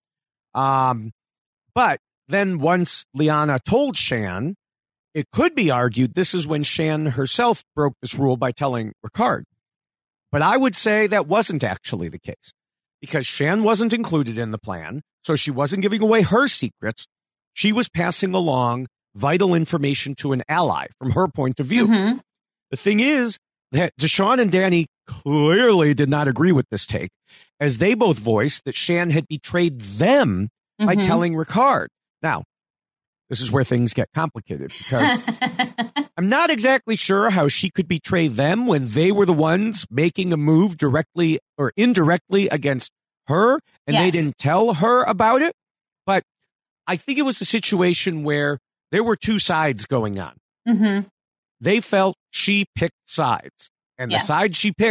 Um, but then once Liana told Shan, it could be argued this is when Shan herself broke this rule by telling Ricard. But I would say that wasn't actually the case, because Shan wasn't included in the plan, so she wasn't giving away her secrets. She was passing along vital information to an ally from her point of view. Mm-hmm. The thing is that Deshawn and Danny clearly did not agree with this take, as they both voiced that Shan had betrayed them mm-hmm. by telling Ricard. Now, this is where things get complicated, because I'm not exactly sure how she could betray them when they were the ones making a move directly or indirectly against her, and yes. they didn't tell her about it. But I think it was a situation where there were two sides going on. Mm-hmm. They felt she picked sides, and yeah. the side she picked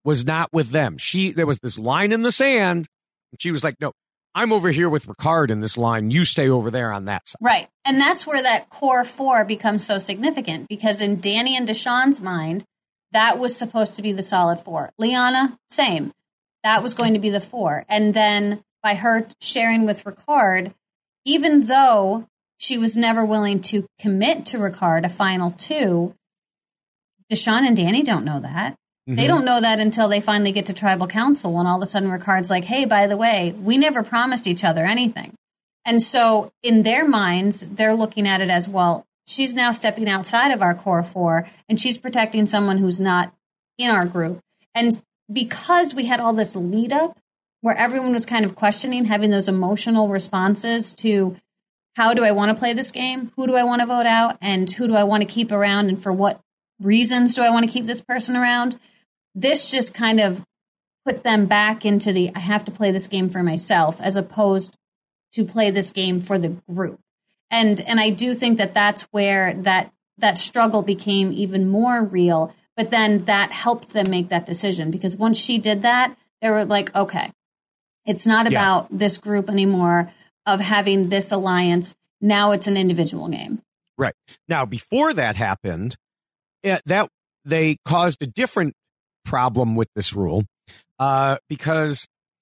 was not with them. She there was this line in the sand, and she was like, no, I'm over here with Ricard in this line. You stay over there on that side. Right. And that's where that core four becomes so significant, because in Danny and Deshawn's mind, that was supposed to be the solid four. Liana, same. That was going to be the four. And then by her sharing with Ricard, even though she was never willing to commit to Ricard a final two, Deshawn and Danny don't know that. Mm-hmm. They don't know that until they finally get to tribal council, when all of a sudden Ricard's like, hey, by the way, we never promised each other anything. And so in their minds, they're looking at it as, well, she's now stepping outside of our core four, and she's protecting someone who's not in our group. And because we had all this lead up where everyone was kind of questioning, having those emotional responses to, how do I want to play this game? Who do I want to vote out? And who do I want to keep around? And for what reasons do I want to keep this person around? This just kind of put them back into the, I have to play this game for myself, as opposed to play this game for the group. And and I do think that that's where that that struggle became even more real. But then that helped them make that decision, because once she did that, they were like, okay, it's not about yeah. this group anymore of having this alliance. Now it's an individual game. Right. Now, before that happened, it, that they caused a different problem with this rule uh, because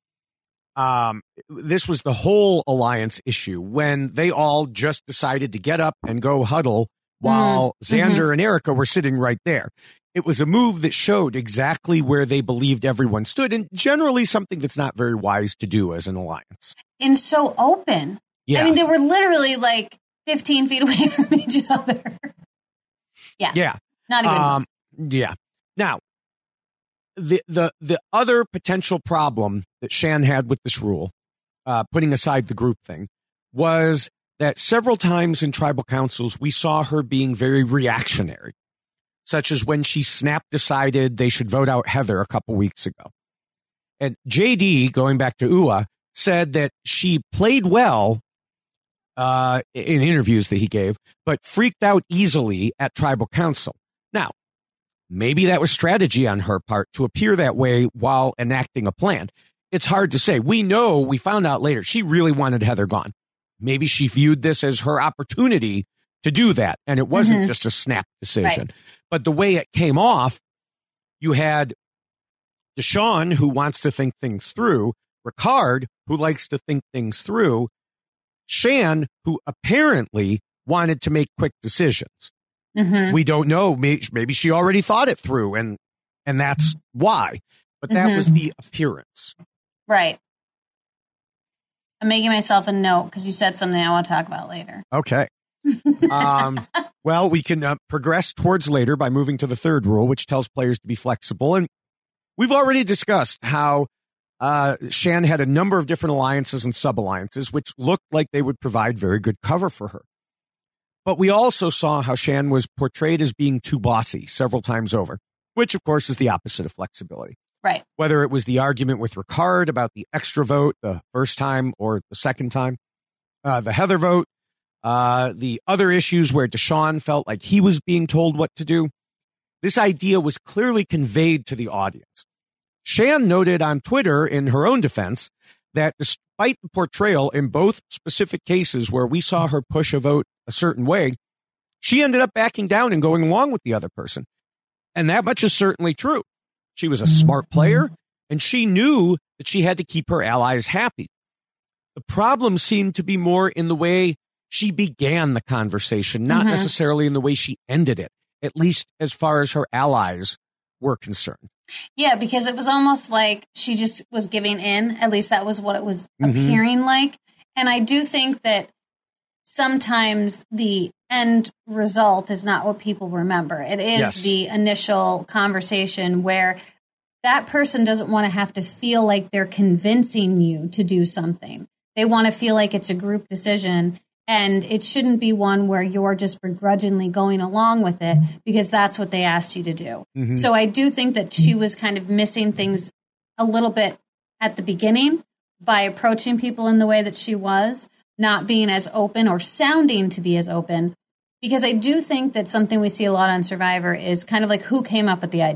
um, this was the whole alliance issue when they all just decided to get up and go huddle while mm-hmm. Xander and Erica were sitting right there. It was a move that showed exactly where they believed everyone stood, and generally something that's not very wise to do as an alliance. And so open. Yeah. I mean, they were literally like fifteen feet away from each other. yeah. Yeah. Not a good um, move. Yeah. Now, the, the, the other potential problem that Shan had with this rule, uh, putting aside the group thing, was that several times in tribal councils, we saw her being very reactionary, such as when she snap decided they should vote out Heather a couple weeks ago. And J D, going back to U A, said that she played well uh, in interviews that he gave, but freaked out easily at tribal council. Now, maybe that was strategy on her part to appear that way while enacting a plan. It's hard to say. We know, we found out later, she really wanted Heather gone. Maybe she viewed this as her opportunity to do that, and it wasn't mm-hmm. just a snap decision. Right. But the way it came off, you had Deshawn, who wants to think things through, Ricard, who likes to think things through, Shan, who apparently wanted to make quick decisions. Mm-hmm. We don't know. Maybe she already thought it through, and and that's why. But that mm-hmm. was the appearance. Right. I'm making myself a note because you said something I want to talk about later. Okay. um, well, we can uh, progress towards later by moving to the third rule, which tells players to be flexible. And we've already discussed how uh, Shan had a number of different alliances and sub-alliances, which looked like they would provide very good cover for her. But we also saw how Shan was portrayed as being too bossy several times over, which, of course, is the opposite of flexibility. Right. Whether it was the argument with Ricard about the extra vote the first time or the second time, uh, the Heather vote, uh, the other issues where Deshawn felt like he was being told what to do. This idea was clearly conveyed to the audience. Shan noted on Twitter in her own defense that despite the portrayal in both specific cases where we saw her push a vote a certain way, she ended up backing down and going along with the other person. And that much is certainly true. She was a smart player, and she knew that she had to keep her allies happy. The problem seemed to be more in the way she began the conversation, not mm-hmm. necessarily in the way she ended it, at least as far as her allies were concerned. Yeah, because it was almost like she just was giving in. At least that was what it was Mm-hmm. appearing like. And I do think that sometimes the end result is not what people remember. It is Yes. the initial conversation where that person doesn't want to have to feel like they're convincing you to do something. They want to feel like it's a group decision, and it shouldn't be one where you're just begrudgingly going along with it because that's what they asked you to do. Mm-hmm. So I do think that she was kind of missing things a little bit at the beginning by approaching people in the way that she was, not being as open or sounding to be as open. Because I do think that something we see a lot on Survivor is kind of like who came up with the idea.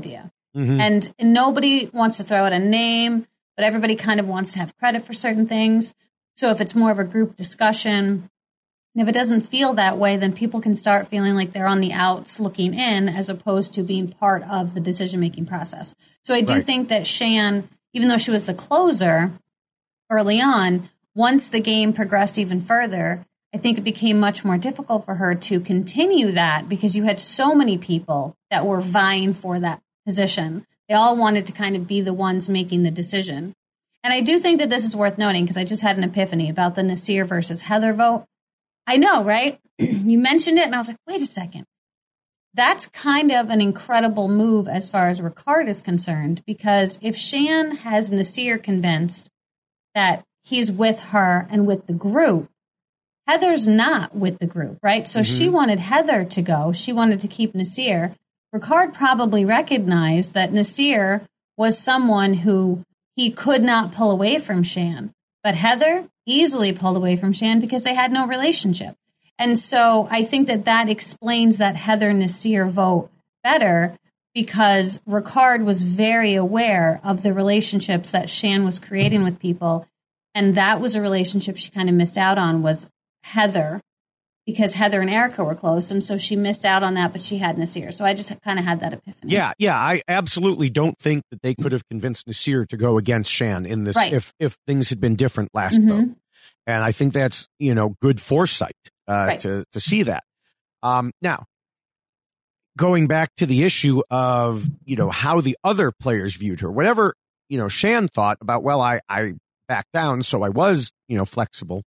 Mm-hmm. And nobody wants to throw out a name, but everybody kind of wants to have credit for certain things. So if it's more of a group discussion, and if it doesn't feel that way, then people can start feeling like they're on the outs looking in as opposed to being part of the decision-making process. So I do Right. think that Shan, even though she was the closer early on, once the game progressed even further, I think it became much more difficult for her to continue that because you had so many people that were vying for that position. They all wanted to kind of be the ones making the decision. And I do think that this is worth noting because I just had an epiphany about the Naseer versus Heather vote. I know, right? You mentioned it and I was like, wait a second. That's kind of an incredible move as far as Ricard is concerned, because if Shan has Naseer convinced that he's with her and with the group, Heather's not with the group, right? So Mm-hmm. she wanted Heather to go. She wanted to keep Naseer. Ricard probably recognized that Naseer was someone who he could not pull away from Shan. But Heather easily pulled away from Shan because they had no relationship. And so I think that that explains that Heather-Naseer vote better because Ricard was very aware of the relationships that Shan was creating with people. And that was a relationship she kind of missed out on was Heather, because Heather and Erica were close. And so she missed out on that, but she had Naseer. So I just kind of had that epiphany. Yeah, yeah. I absolutely don't think that they could have convinced Naseer to go against Shan in this Right. if if things had been different last Mhm. vote. And I think that's, you know, good foresight uh, Right. to to see that. Um, now, going back to the issue of, you know, how the other players viewed her, whatever, you know, Shan thought about, well, I, I backed down, so I was, you know, flexible.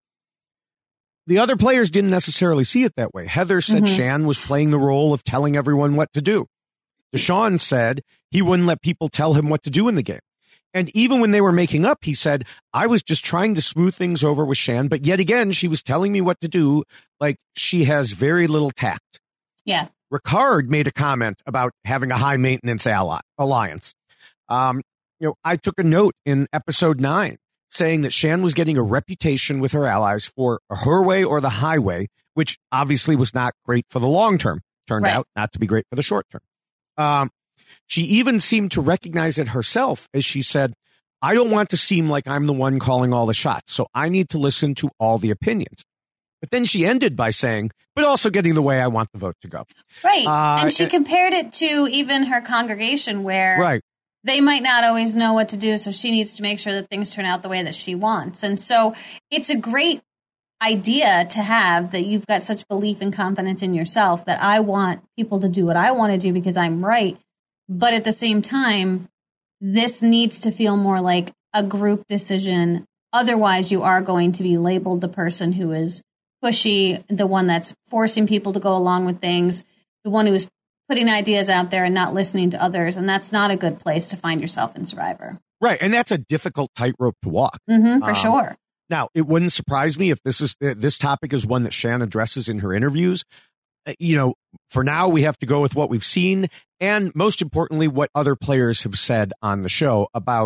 The other players didn't necessarily see it that way. Heather said Mhm. Shan was playing the role of telling everyone what to do. Deshaun said he wouldn't let people tell him what to do in the game. And even when they were making up, he said, I was just trying to smooth things over with Shan, but yet again, she was telling me what to do. Like she has very little tact. Yeah. Ricard made a comment about having a high maintenance ally, alliance. Um, you know, I took a note in episode nine saying that Shan was getting a reputation with her allies for her way or the highway, which obviously was not great for the long term. Turned Right. out not to be great for the short term. Um, she even seemed to recognize it herself as she said, I don't want to seem like I'm the one calling all the shots, so I need to listen to all the opinions. But then she ended by saying, but also getting the way I want the vote to go. Right. Uh, and she and- compared it to even her congregation where Right. they might not always know what to do. So she needs to make sure that things turn out the way that she wants. And so it's a great idea to have that you've got such belief and confidence in yourself that I want people to do what I want to do because I'm right. But at the same time, this needs to feel more like a group decision. Otherwise, you are going to be labeled the person who is pushy, the one that's forcing people to go along with things, the one who is putting ideas out there and not listening to others. And that's not a good place to find yourself in Survivor. Right. And that's a difficult tightrope to walk. Mm-hmm, for Um, sure. Now, it wouldn't surprise me if this is this topic is one that Shan addresses in her interviews. Uh, You know, for now, we have to go with what we've seen. And most importantly, what other players have said on the show about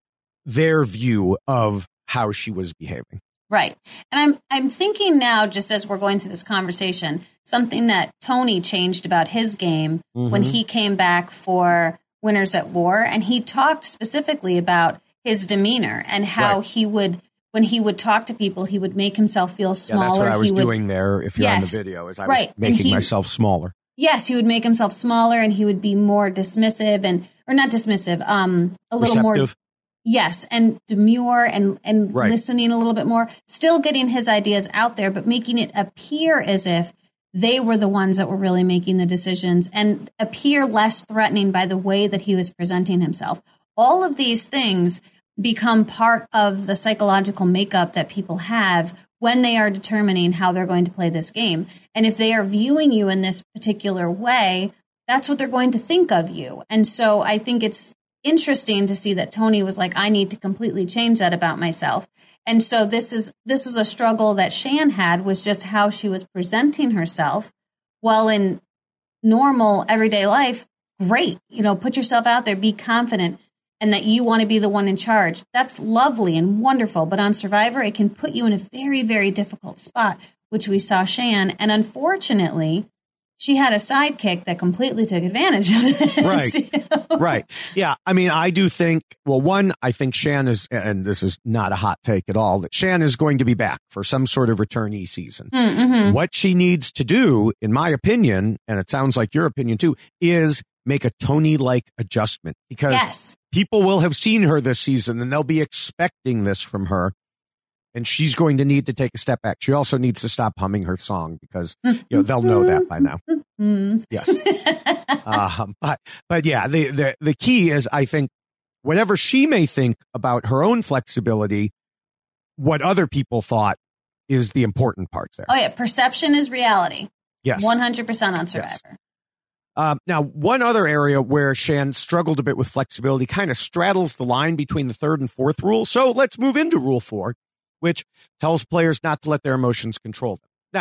their view of how she was behaving. Right. And I'm I'm thinking now, just as we're going through this conversation, something that Tony changed about his game when he came back for Winners at War. And he talked specifically about his demeanor and how Right. he would, when he would talk to people, he would make himself feel Yeah, smaller. that's what I was he would, doing there. If you're Yes. on the video, is I Right. was And making he- myself smaller. Yes, he would make himself smaller and he would be more dismissive and, or not dismissive, um, a little more. Receptive. Yes, and demure and, and Right. listening a little bit more, still getting his ideas out there, but making it appear as if they were the ones that were really making the decisions and appear less threatening by the way that he was presenting himself. All of these things become part of the psychological makeup that people have when they are determining how they're going to play this game. And if they are viewing you in this particular way, that's what they're going to think of you. And so I think it's interesting to see that Tony was like, I need to completely change that about myself. And so this is this was a struggle that Shan had, was just how she was presenting herself. While in normal everyday life, great, you know, put yourself out there, be confident, and that you want to be the one in charge. That's lovely and wonderful. But on Survivor, it can put you in a very, very difficult spot, which we saw Shan. And unfortunately, she had a sidekick that completely took advantage of this. Right. You know? Right. Yeah. I mean, I do think, well, one, I think Shan is, and this is not a hot take at all, that Shan is going to be back for some sort of returnee season. Mm-hmm. What she needs to do, in my opinion, and it sounds like your opinion too, is make a Tony-like adjustment, because yes. people will have seen her this season and they'll be expecting this from her. And she's going to need to take a step back. She also needs to stop humming her song, because you know they'll know that by now. Yes, uh, but but yeah, the, the the key is, I think, whatever she may think about her own flexibility, what other people thought is the important part there. Oh yeah, perception is reality. Yes, one hundred percent on Survivor. Yes. Um, now, one other area where Shan struggled a bit with flexibility kind of straddles the line between the third and fourth rule. So let's move into Rule Four, which tells players not to let their emotions control them. Now,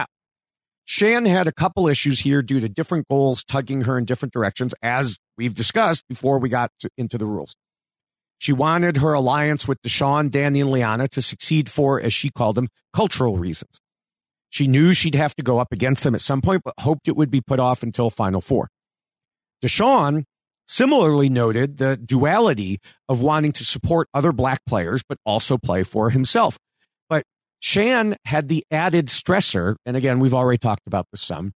Shan had a couple issues here due to different goals tugging her in different directions, as we've discussed before we got to, into the rules. She wanted her alliance with Deshaun, Danny, and Liana to succeed for, as she called them, cultural reasons. She knew she'd have to go up against them at some point, but hoped it would be put off until Final Four. Deshaun similarly noted the duality of wanting to support other black players, but also play for himself. But Shan had the added stressor, and again, we've already talked about this some,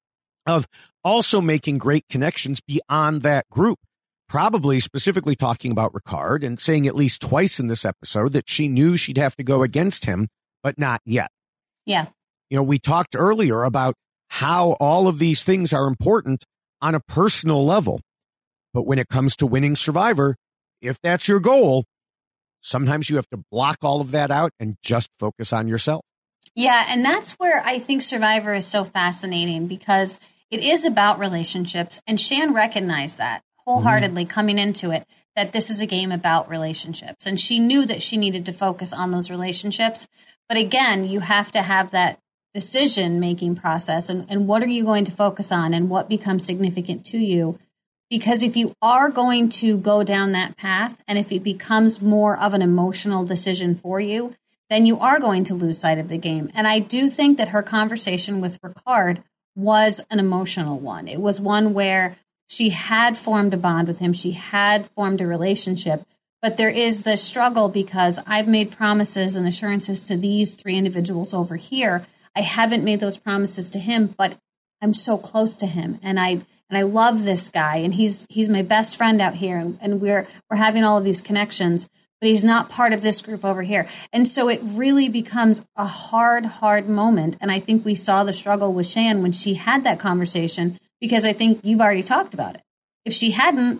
of also making great connections beyond that group, probably specifically talking about Ricard and saying at least twice in this episode that she knew she'd have to go against him, but not yet. Yeah. You know, we talked earlier about how all of these things are important on a personal level. But when it comes to winning Survivor, if that's your goal, sometimes you have to block all of that out and just focus on yourself. Yeah, and that's where I think Survivor is so fascinating, because it is about relationships, and Shan recognized that wholeheartedly mm-hmm. coming into it, that this is a game about relationships. And she knew that she needed to focus on those relationships. But again, you have to have that decision-making process, and, and what are you going to focus on and what becomes significant to you? Because if you are going to go down that path, and if it becomes more of an emotional decision for you, then you are going to lose sight of the game. And I do think that her conversation with Ricard was an emotional one. It was one where she had formed a bond with him. She had formed a relationship. But there is the struggle, because I've made promises and assurances to these three individuals over here. I haven't made those promises to him, but I'm so close to him, and I and I love this guy, and he's he's my best friend out here, and, and we're we're having all of these connections, but he's not part of this group over here. And so it really becomes a hard, hard moment. And I think we saw the struggle with Shan when she had that conversation, because I think you've already talked about it. If she hadn't,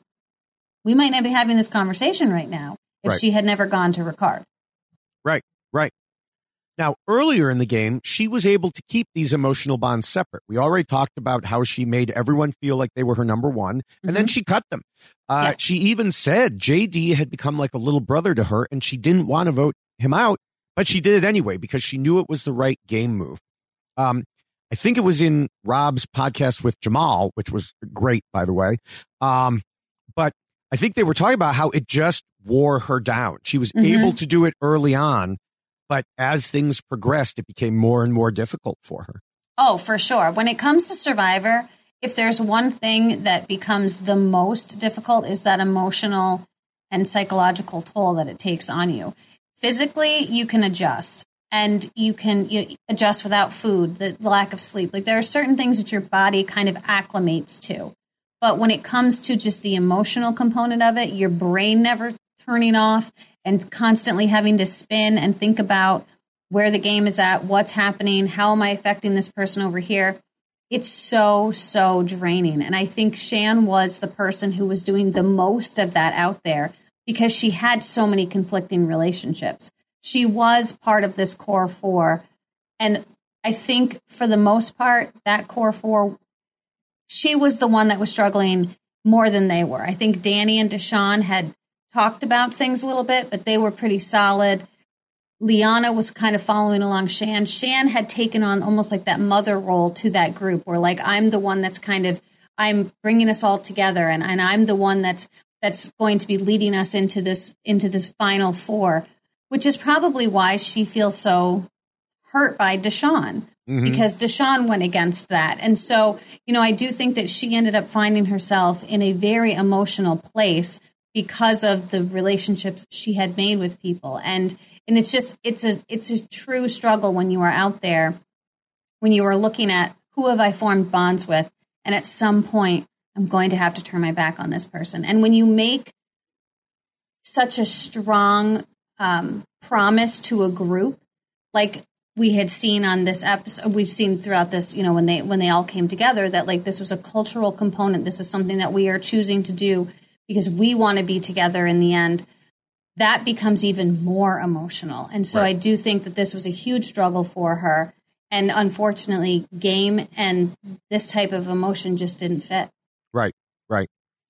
we might not be having this conversation right now if right. she had never gone to Ricard. Right, right. Now, earlier in the game, she was able to keep these emotional bonds separate. We already talked about how she made everyone feel like they were her number one, and mm-hmm. then she cut them. Uh, yeah. She even said J D had become like a little brother to her, and she didn't want to vote him out, but she did it anyway because she knew it was the right game move. Um, I think it was in Rob's podcast with Jamal, which was great, by the way. Um, but I think they were talking about how it just wore her down. She was mm-hmm. able to do it early on, but as things progressed, it became more and more difficult for her. Oh, for sure. When it comes to Survivor, if there's one thing that becomes the most difficult, is that emotional and psychological toll that it takes on you. Physically, you can adjust, and you can you adjust without food, the lack of sleep. Like, there are certain things that your body kind of acclimates to. But when it comes to just the emotional component of it, your brain never turning off and constantly having to spin and think about where the game is at, what's happening, how am I affecting this person over here? It's so, so draining. And I think Shan was the person who was doing the most of that out there, because she had so many conflicting relationships. She was part of this core four. And I think for the most part, that core four, she was the one that was struggling more than they were. I think Danny and Deshaun had talked about things a little bit, but they were pretty solid. Liana was kind of following along Shan. Shan had taken on almost like that mother role to that group, where like, I'm the one that's kind of, I'm bringing us all together, and, and I'm the one that's that's going to be leading us into this into this final four, which is probably why she feels so hurt by Deshaun, mm-hmm. because Deshawn went against that. And so, you know, I do think that she ended up finding herself in a very emotional place because of the relationships she had made with people. And and it's just, it's a it's a true struggle when you are out there, when you are looking at who have I formed bonds with, and at some point, I'm going to have to turn my back on this person. And when you make such a strong um, promise to a group, like we had seen on this episode, we've seen throughout this, you know, when they when they all came together, that like this was a cultural component. This is something that we are choosing to do because we want to be together in the end. That becomes even more emotional. And so right. I do think that this was a huge struggle for her. And unfortunately, game and this type of emotion just didn't fit. Right, right.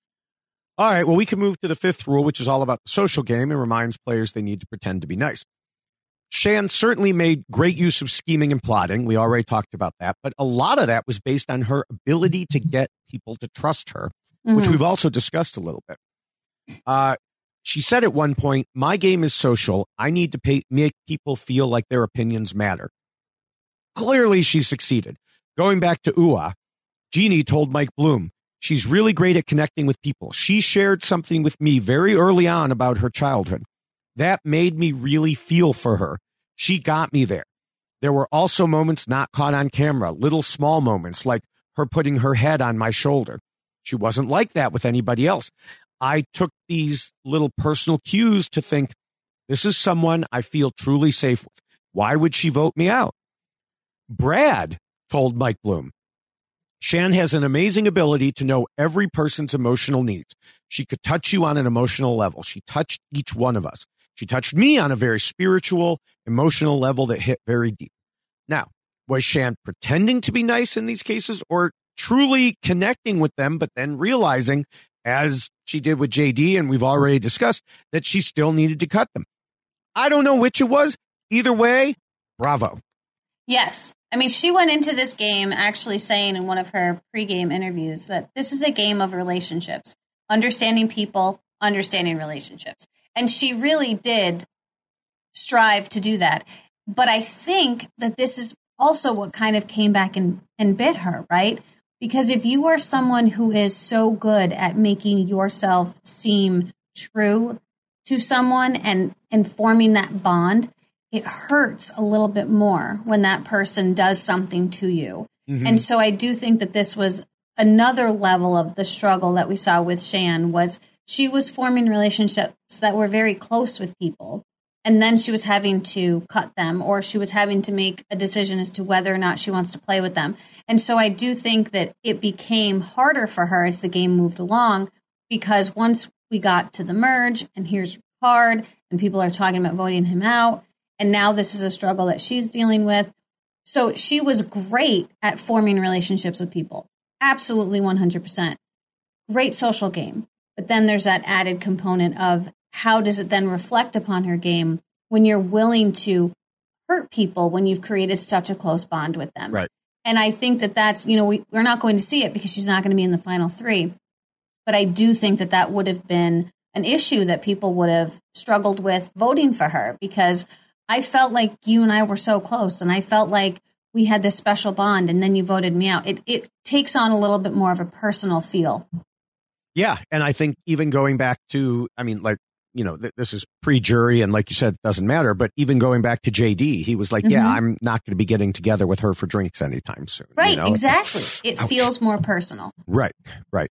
All right, well, we can move to the fifth rule, which is all about the social game and reminds players they need to pretend to be nice. Shan certainly made great use of scheming and plotting. We already talked about that. But a lot of that was based on her ability to get people to trust her, mm-hmm. which we've also discussed a little bit. Uh, she said at one point, my game is social. I need to pay, make people feel like their opinions matter. Clearly, she succeeded. Going back to U A, Jeannie told Mike Bloom, she's really great at connecting with people. She shared something with me very early on about her childhood. That made me really feel for her. She got me there. There were also moments not caught on camera, little small moments like her putting her head on my shoulder. She wasn't like that with anybody else. I took these little personal cues to think, this is someone I feel truly safe with. Why would she vote me out? Brad told Mike Bloom, Shan has an amazing ability to know every person's emotional needs. She could touch you on an emotional level. She touched each one of us. She touched me on a very spiritual, emotional level that hit very deep. Now, was Shan pretending to be nice in these cases or truly connecting with them, but then realizing, as she did with J D, and we've already discussed, that she still needed to cut them? I don't know which it was. Either way, bravo. Yes. I mean, she went into this game actually saying in one of her pregame interviews that this is a game of relationships, understanding people, understanding relationships. And she really did strive to do that. But I think that this is also what kind of came back and, and bit her, right? Because if you are someone who is so good at making yourself seem true to someone and, and forming that bond, it hurts a little bit more when that person does something to you. Mm-hmm. And so I do think that this was another level of the struggle that we saw with Shan, was she was forming relationships that were very close with people. And then she was having to cut them, or she was having to make a decision as to whether or not she wants to play with them. And so I do think that it became harder for her as the game moved along, because once we got to the merge and here's Ricard and people are talking about voting him out, and now this is a struggle that she's dealing with. So she was great at forming relationships with people. Absolutely one hundred percent. Great social game. But then there's that added component of how does it then reflect upon her game when you're willing to hurt people when you've created such a close bond with them. Right. And I think that that's, you know, we, we're not going to see it because she's not going to be in the final three. But I do think that that would have been an issue that people would have struggled with voting for her, because I felt like you and I were so close, and I felt like we had this special bond, and then you voted me out. It it takes on a little bit more of a personal feel. Yeah, and I think even going back to, I mean, like, you know, th- this is pre-jury, and like you said, it doesn't matter, but even going back to J D, he was like, mm-hmm. yeah, I'm not going to be getting together with her for drinks anytime soon. Right, you know? exactly. Like, it ouch. feels more personal. Right, right.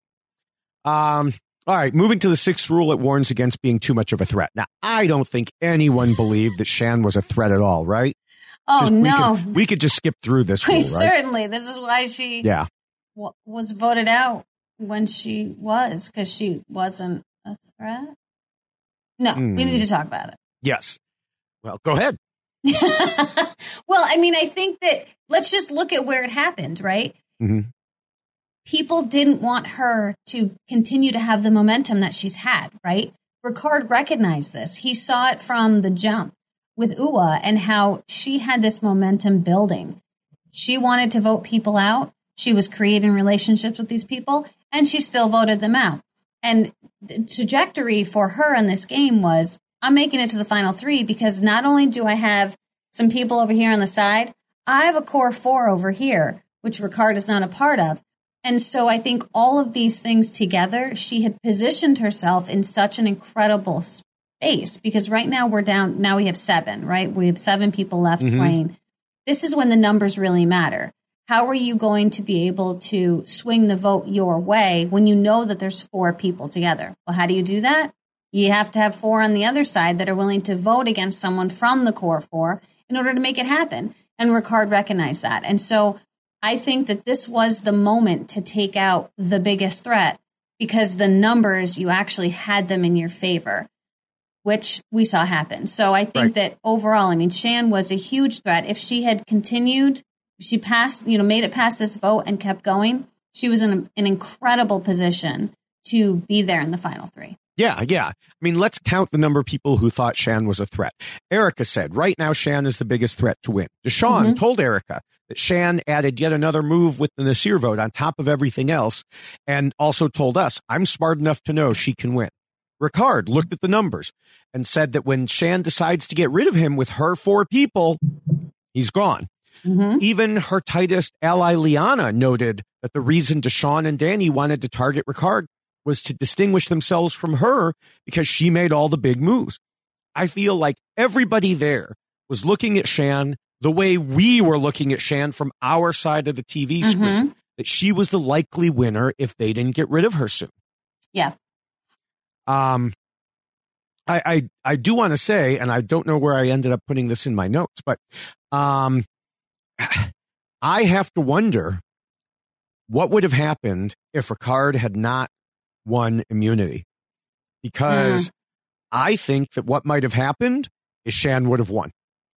Um. All right, moving to the sixth rule, it warns against being too much of a threat. Now, I don't think anyone believed that Shan was a threat at all, right? Oh, just, no. We could, we could just skip through this rule, right? Certainly. This is why she yeah. w- was voted out when she was, because she wasn't a threat. No, mm. we need to talk about it. Yes. Well, go ahead. Well, I mean, I think that let's just look at where it happened, right? Mm-hmm. People didn't want her to continue to have the momentum that she's had, right? Ricard recognized this. He saw it from the jump with U A and how she had this momentum building. She wanted to vote people out. She was creating relationships with these people, and she still voted them out. And the trajectory for her in this game was, I'm making it to the final three because not only do I have some people over here on the side, I have a core four over here, which Ricard is not a part of. And so I think all of these things together, she had positioned herself in such an incredible space, because right now we're down, now we have seven, right? We have seven people left mm-hmm. playing. This is when the numbers really matter. How are you going to be able to swing the vote your way when you know that there's four people together? Well, how do you do that? You have to have four on the other side that are willing to vote against someone from the core four in order to make it happen. And Ricard recognized that. And so I think that this was the moment to take out the biggest threat, because the numbers, you actually had them in your favor, which we saw happen. So I think right. that overall, I mean, Shan was a huge threat. If she had continued, she passed, you know, made it past this vote and kept going, she was in a, an incredible position to be there in the final three. Yeah, yeah. I mean, let's count the number of people who thought Shan was a threat. Erica said, right now, Shan is the biggest threat to win. Deshaun mm-hmm. told Erica that Shan added yet another move with the Naseer vote on top of everything else, and also told us, I'm smart enough to know she can win. Ricard looked at the numbers and said that when Shan decides to get rid of him with her four people, he's gone. Mm-hmm. Even her tightest ally, Liana, noted that the reason Deshaun and Danny wanted to target Ricard was to distinguish themselves from her because she made all the big moves. I feel like everybody there was looking at Shan the way we were looking at Shan from our side of the T V screen, mm-hmm. that she was the likely winner if they didn't get rid of her soon. Yeah. Um, I, I, I do want to say, and I don't know where I ended up putting this in my notes, but um, I have to wonder what would have happened if Ricard had not won immunity, because mm. I think that what might have happened is Shan would have won.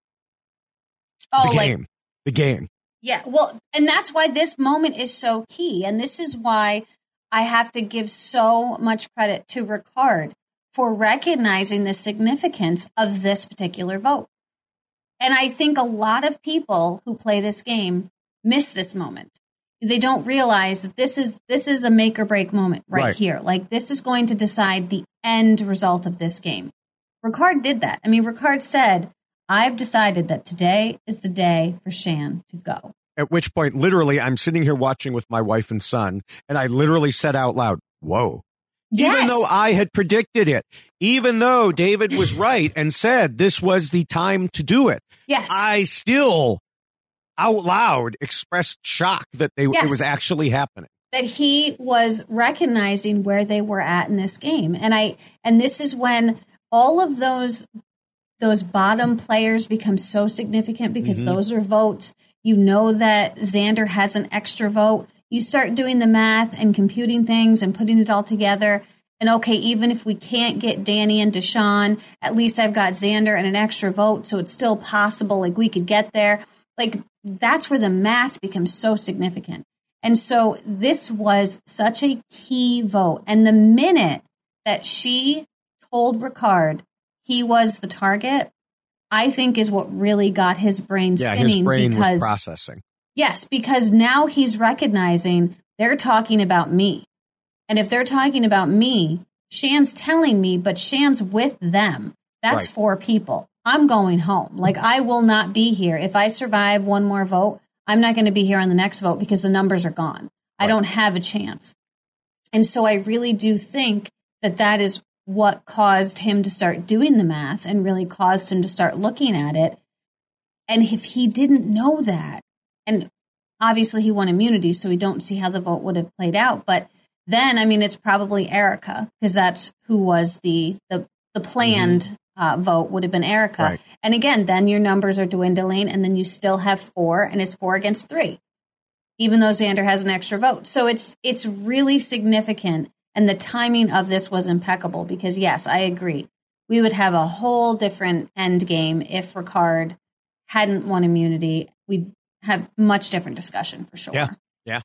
Oh, the game. Like, the game. Yeah, well, and that's why this moment is so key. And this is why I have to give so much credit to Ricard for recognizing the significance of this particular vote. And I think a lot of people who play this game miss this moment. They don't realize that this is this is a make or break moment right, right here. Like, this is going to decide the end result of this game. Ricard did that. I mean, Ricard said, I've decided that today is the day for Shan to go. At which point, literally, I'm sitting here watching with my wife and son, and I literally said out loud, whoa. Yes. Even though I had predicted it, even though David was right and said this was the time to do it, yes. I still out loud expressed shock that they yes. it was actually happening. That he was recognizing where they were at in this game. And I and this is when all of those those bottom players become so significant, because mm-hmm. those are votes. You know that Xander has an extra vote. You start doing the math and computing things and putting it all together. And okay, even if we can't get Danny and Deshaun, at least I've got Xander and an extra vote, so it's still possible. Like, we could get there. Like, that's where the math becomes so significant. And so this was such a key vote. And the minute that she told Ricard he was the target, I think is what really got his brain yeah, spinning. His brain because, was processing. Yes, because now he's recognizing they're talking about me. And if they're talking about me, Shan's telling me, but Shan's with them. That's right. Four people. I'm going home. Like, I will not be here. If I survive one more vote, I'm not going to be here on the next vote because the numbers are gone. Right. I don't have a chance. And so I really do think that that is what caused him to start doing the math and really caused him to start looking at it. And if he didn't know that, and obviously he won immunity, so we don't see how the vote would have played out. But then, I mean, it's probably Erica, because that's who was the, the, the planned mm-hmm. Uh, vote would have been Erica. Right. And again, then your numbers are dwindling, and then you still have four, and it's four against three, even though Xander has an extra vote. So it's it's really significant, and the timing of this was impeccable, because, yes, I agree. We would have a whole different end game if Ricard hadn't won immunity. We'd have much different discussion, for sure. Yeah, yeah.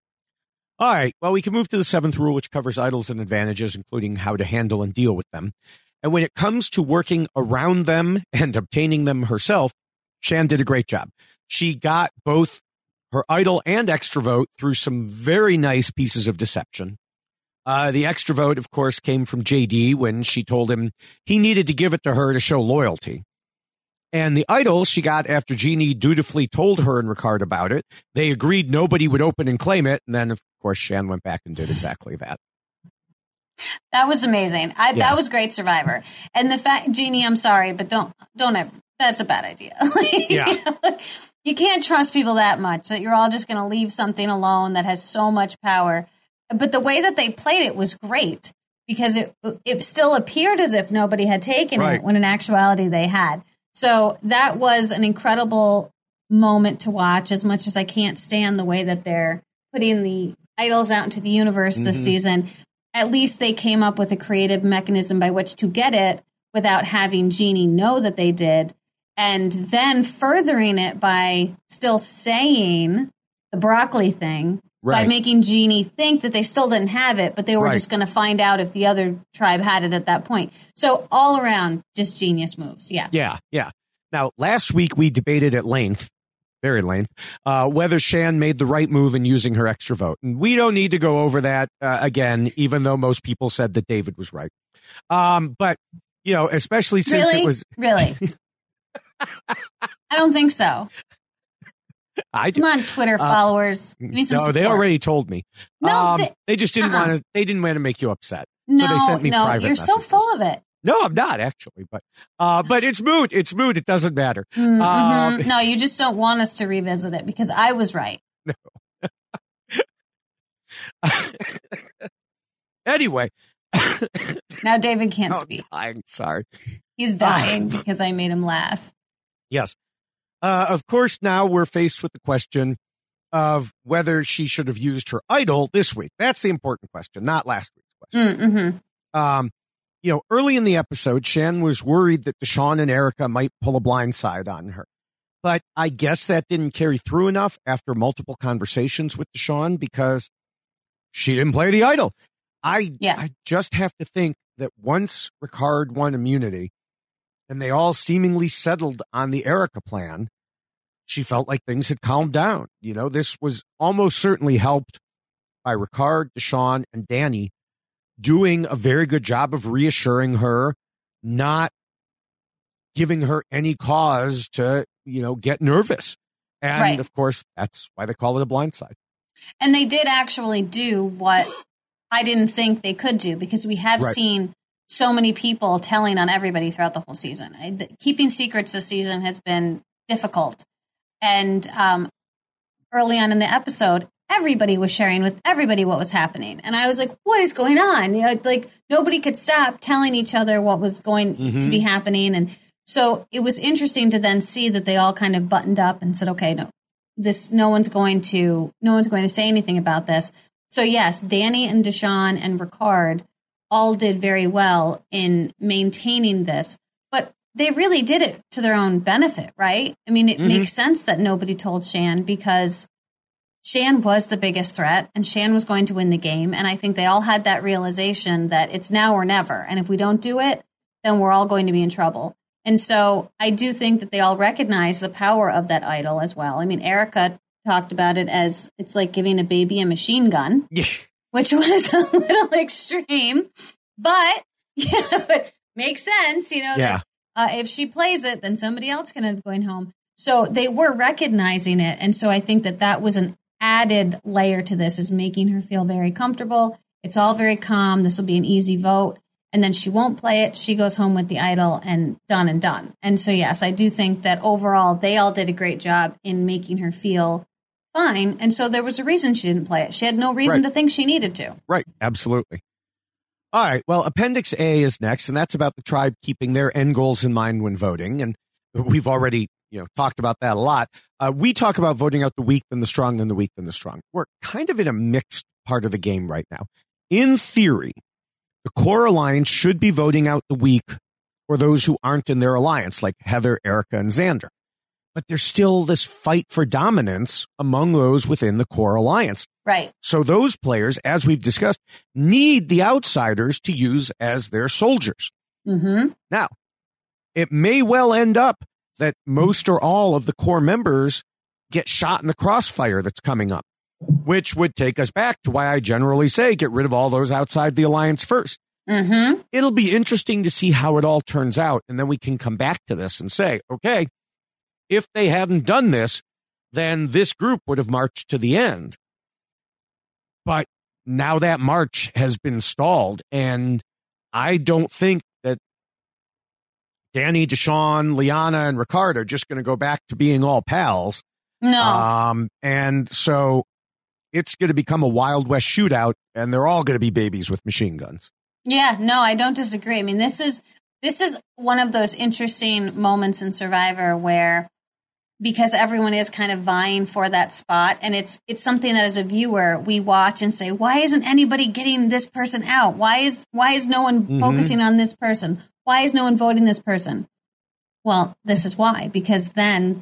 All right, well, we can move to the seventh rule, which covers idols and advantages, including how to handle and deal with them. And when it comes to working around them and obtaining them herself, Shan did a great job. She got both her idol and extra vote through some very nice pieces of deception. Uh, the extra vote, of course, came from J D when she told him he needed to give it to her to show loyalty. And the idol she got after Jeannie dutifully told her and Ricard about it. They agreed nobody would open and claim it. And then, of course, Shan went back and did exactly that. That was amazing. I, Yeah. That was great, Survivor. And the fact, Jeannie, I'm sorry, but don't, don't ever, that's a bad idea. Yeah. You know, like, you can't trust people that much that you're all just going to leave something alone that has so much power. But the way that they played it was great because it it still appeared as if nobody had taken Right. it when in actuality they had. So that was an incredible moment to watch, as much as I can't stand the way that they're putting the idols out into the universe this Mhm. season. At least they came up with a creative mechanism by which to get it without having Jeannie know that they did. And then furthering it by still saying the broccoli thing, by Right. making Jeannie think that they still didn't have it, but they were Right. just going to find out if the other tribe had it at that point. So all around, just genius moves. Yeah. Yeah, yeah. Now, last week we debated at length, very length, uh, whether Shan made the right move in using her extra vote. And we don't need to go over that uh, again, even though most people said that David was right. Um, but, you know, especially since Really? it was... Really? I don't think so. I do. Come on, Twitter followers. Give me some No, they support. already told me. No, um, they- they just didn't uh-uh. want to. They didn't want to make you upset. No, so they sent me no, private you're so messages. full of it. No, I'm not actually, but uh, but it's moot. It's moot. It doesn't matter. Mm, Um, mhm. No, you just don't want us to revisit it because I was right. Anyway, Now David can't oh, speak. I'm sorry. He's dying because I made him laugh. Yes. Uh, of course, now we're faced with the question of whether she should have used her idol this week. That's the important question, not last week's question. Mm-hmm. Um, you know, early in the episode, Shan was worried that Deshaun and Erica might pull a blind side on her. But I guess that didn't carry through enough after multiple conversations with Deshaun because she didn't play the idol. I, Yeah. I just have to think that once Ricard won immunity and they all seemingly settled on the Erica plan, she felt like things had calmed down. You know, this was almost certainly helped by Ricard, Deshaun, and Danny doing a very good job of reassuring her, not giving her any cause to, you know, get nervous. And Right. of course, that's why they call it a blindside. And they did actually do what I didn't think they could do because we have Right. seen so many people telling on everybody throughout the whole season. I, the, keeping secrets this season has been difficult. And um, early on in the episode, everybody was sharing with everybody what was happening. And I was like, what is going on? You know, like nobody could stop telling each other what was going Mm-hmm. to be happening. And so it was interesting to then see that they all kind of buttoned up and said, okay, no, this, no one's going to, no one's going to say anything about this. So yes, Danny and Deshaun and Ricard all did very well in maintaining this, but they really did it to their own benefit, right? I mean, it Mhm. makes sense that nobody told Shan because Shan was the biggest threat and Shan was going to win the game. And I think they all had that realization that it's now or never. And if we don't do it, then we're all going to be in trouble. And so I do think that they all recognize the power of that idol as well. I mean, Erica talked about it as it's like giving a baby a machine gun, which was a little extreme, but yeah, but makes sense, you know, Yeah. that uh, if she plays it, then somebody else can end up going home. So they were recognizing it. And so I think that that was an added layer to this, is making her feel very comfortable. It's all very calm. This will be an easy vote. And then she won't play it. She goes home with the idol and done and done. And so, yes, I do think that overall they all did a great job in making her feel fine. And so there was a reason she didn't play it. She had no reason Right. to think she needed to. Right. Absolutely. All right. Well, Appendix A is next, and that's about the tribe keeping their end goals in mind when voting. And we've already, you know, talked about that a lot. Uh, we talk about voting out the weak, then the strong, then the weak, then the strong. We're kind of in a mixed part of the game right now. In theory, the core alliance should be voting out the weak or those who aren't in their alliance, like Heather, Erica, and Xander. But there's still this fight for dominance among those within the core alliance. Right. So those players, as we've discussed, need the outsiders to use as their soldiers. Mm-hmm. Now, it may well end up that most or all of the core members get shot in the crossfire that's coming up, which would take us back to why I generally say get rid of all those outside the alliance first. Mm-hmm. It'll be interesting to see how it all turns out. And then we can come back to this and say, okay, if they hadn't done this, then this group would have marched to the end. But now that march has been stalled, and I don't think that Danny, Deshawn, Liana, and Ricard are just going to go back to being all pals. No. Um, and so it's going to become a Wild West shootout, and they're all going to be babies with machine guns. Yeah, no, I don't disagree. I mean, this is this is one of those interesting moments in Survivor where, because everyone is kind of vying for that spot, and it's it's something that as a viewer we watch and say, why isn't anybody getting this person out? Why is why is no one mm-hmm. focusing on this person? Why is no one voting this person? Well, this is why, because then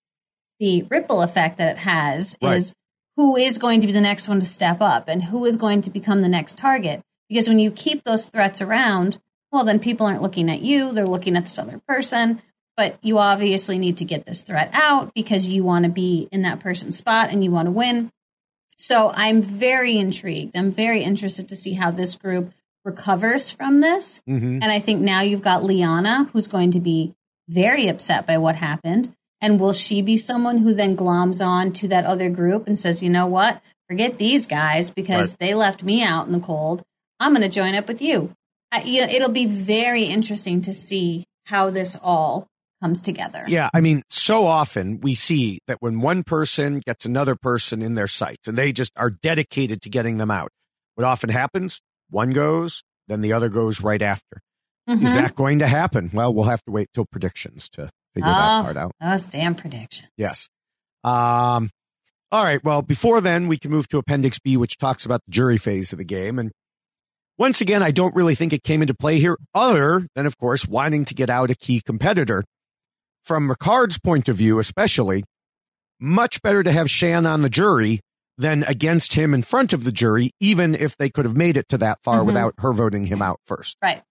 the ripple effect that it has right. is who is going to be the next one to step up and who is going to become the next target. Because when you keep those threats around, well, then people aren't looking at you, they're looking at this other person. But you obviously need to get this threat out because you want to be in that person's spot and you want to win. So I'm very intrigued. I'm very interested to see how this group recovers from this. Mm-hmm. And I think now you've got Liana, who's going to be very upset by what happened. And will she be someone who then gloms on to that other group and says, you know what, forget these guys because right. they left me out in the cold. I'm going to join up with you. I, you know, it'll be very interesting to see how this all comes together. Yeah, I mean, so often we see that when one person gets another person in their sights and they just are dedicated to getting them out, what often happens, one goes, then the other goes right after. Mm-hmm. Is that going to happen? Well, we'll have to wait till predictions to figure oh, that part out. Those damn predictions. Yes. Um. All right, well, before then, we can move to Appendix B, which talks about the jury phase of the game. And once again, I don't really think it came into play here, other than, of course, wanting to get out a key competitor. From Ricard's point of view, especially, much better to have Shan on the jury than against him in front of the jury, even if they could have made it to that far mm-hmm. without her voting him out first. Right.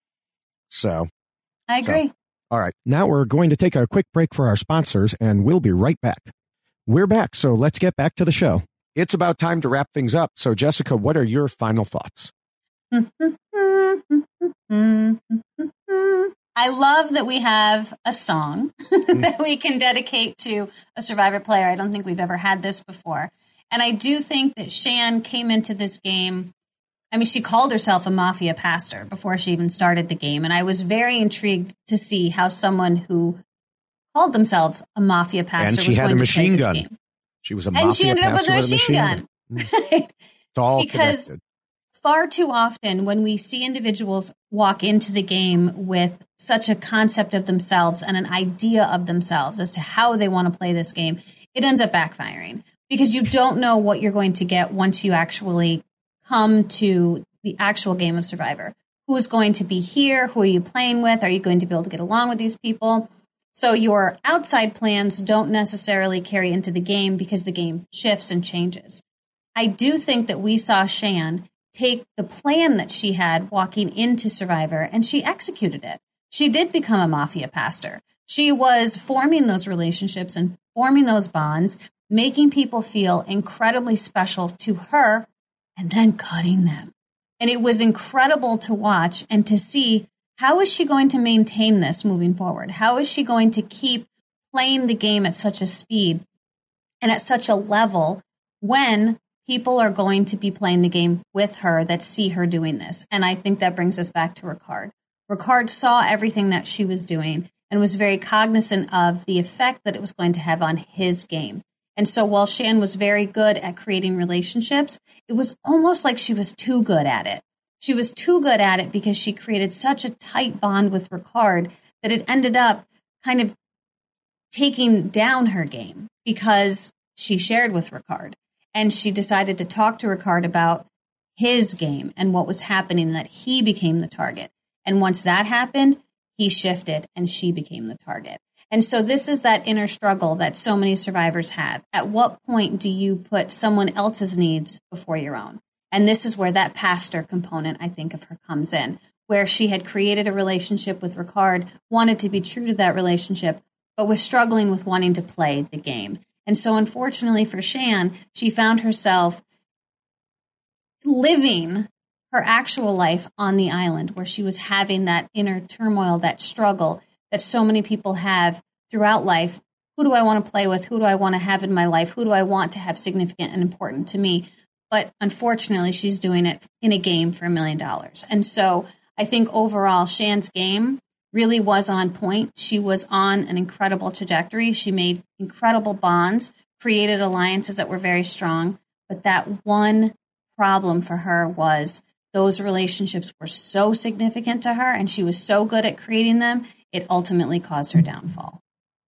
So. I agree. So, all right. Now we're going to take a quick break for our sponsors, and we'll be right back. We're back, so let's get back to the show. It's about time to wrap things up. So, Jessica, what are your final thoughts? I love that we have a song that we can dedicate to a Survivor player. I don't think we've ever had this before. And I do think that Shan came into this game. I mean, she called herself a mafia pastor before she even started the game. And I was very intrigued to see how someone who called themselves a mafia pastor and she was had going a machine to play gun. This game. She was a and mafia she ended up with a machine, machine gun. gun. Right? It's all because connected. Far too often when we see individuals walk into the game with such a concept of themselves and an idea of themselves as to how they want to play this game, it ends up backfiring because you don't know what you're going to get once you actually come to the actual game of Survivor. Who's going to be here? Who are you playing with? Are you going to be able to get along with these people? So your outside plans don't necessarily carry into the game because the game shifts and changes. I do think that we saw Shan take the plan that she had walking into Survivor, and she executed it. She did become a mafia pastor. She was forming those relationships and forming those bonds, making people feel incredibly special to her, and then cutting them. And it was incredible to watch and to see how is she going to maintain this moving forward? How is she going to keep playing the game at such a speed and at such a level when people are going to be playing the game with her that see her doing this? And I think that brings us back to Ricard. Ricard saw everything that she was doing and was very cognizant of the effect that it was going to have on his game. And so while Shan was very good at creating relationships, it was almost like she was too good at it. She was too good at it because she created such a tight bond with Ricard that it ended up kind of taking down her game because she shared with Ricard. And she decided to talk to Ricard about his game and what was happening, that he became the target. And once that happened, he shifted and she became the target. And so this is that inner struggle that so many survivors have. At what point do you put someone else's needs before your own? And this is where that pastor component, I think, of her comes in, where she had created a relationship with Ricard, wanted to be true to that relationship, but was struggling with wanting to play the game. And so unfortunately for Shan, she found herself living her actual life on the island, where she was having that inner turmoil, that struggle that so many people have throughout life. Who do I want to play with? Who do I want to have in my life? Who do I want to have significant and important to me? But unfortunately, she's doing it in a game for a million dollars. And so I think overall, Shan's game really was on point. She was on an incredible trajectory. She made incredible bonds, created alliances that were very strong. But that one problem for her was those relationships were so significant to her, and she was so good at creating them, it ultimately caused her downfall.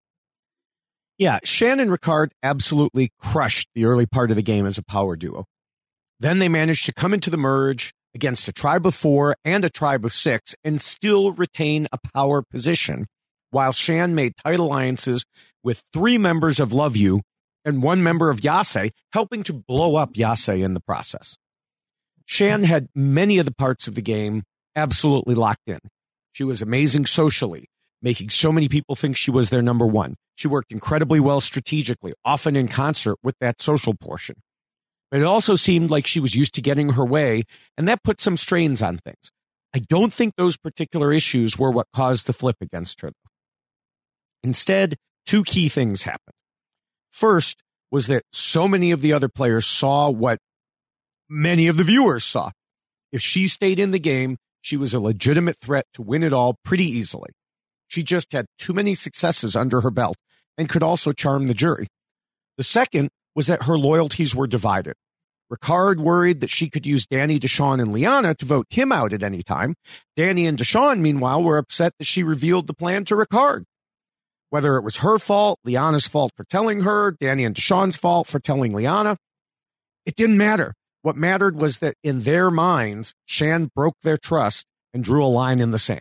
Yeah, Shan and Ricard absolutely crushed the early part of the game as a power duo. Then they managed to come into the merge against a tribe of four and a tribe of six and still retain a power position, while Shan made tight alliances with three members of Love You and one member of Yase, helping to blow up Yase in the process. Shan had many of the parts of the game absolutely locked in. She was amazing socially, making so many people think she was their number one. She worked incredibly well strategically, often in concert with that social portion. But it also seemed like she was used to getting her way, and that put some strains on things. I don't think those particular issues were what caused the flip against her, though. Instead, two key things happened. First was that so many of the other players saw what many of the viewers saw. If she stayed in the game, she was a legitimate threat to win it all pretty easily. She just had too many successes under her belt and could also charm the jury. The second was that her loyalties were divided. Ricard worried that she could use Danny, Deshawn, and Liana to vote him out at any time. Danny and Deshawn, meanwhile, were upset that she revealed the plan to Ricard. Whether it was her fault, Liana's fault for telling her, Danny and Deshawn's fault for telling Liana, it didn't matter. What mattered was that in their minds, Shan broke their trust and drew a line in the sand.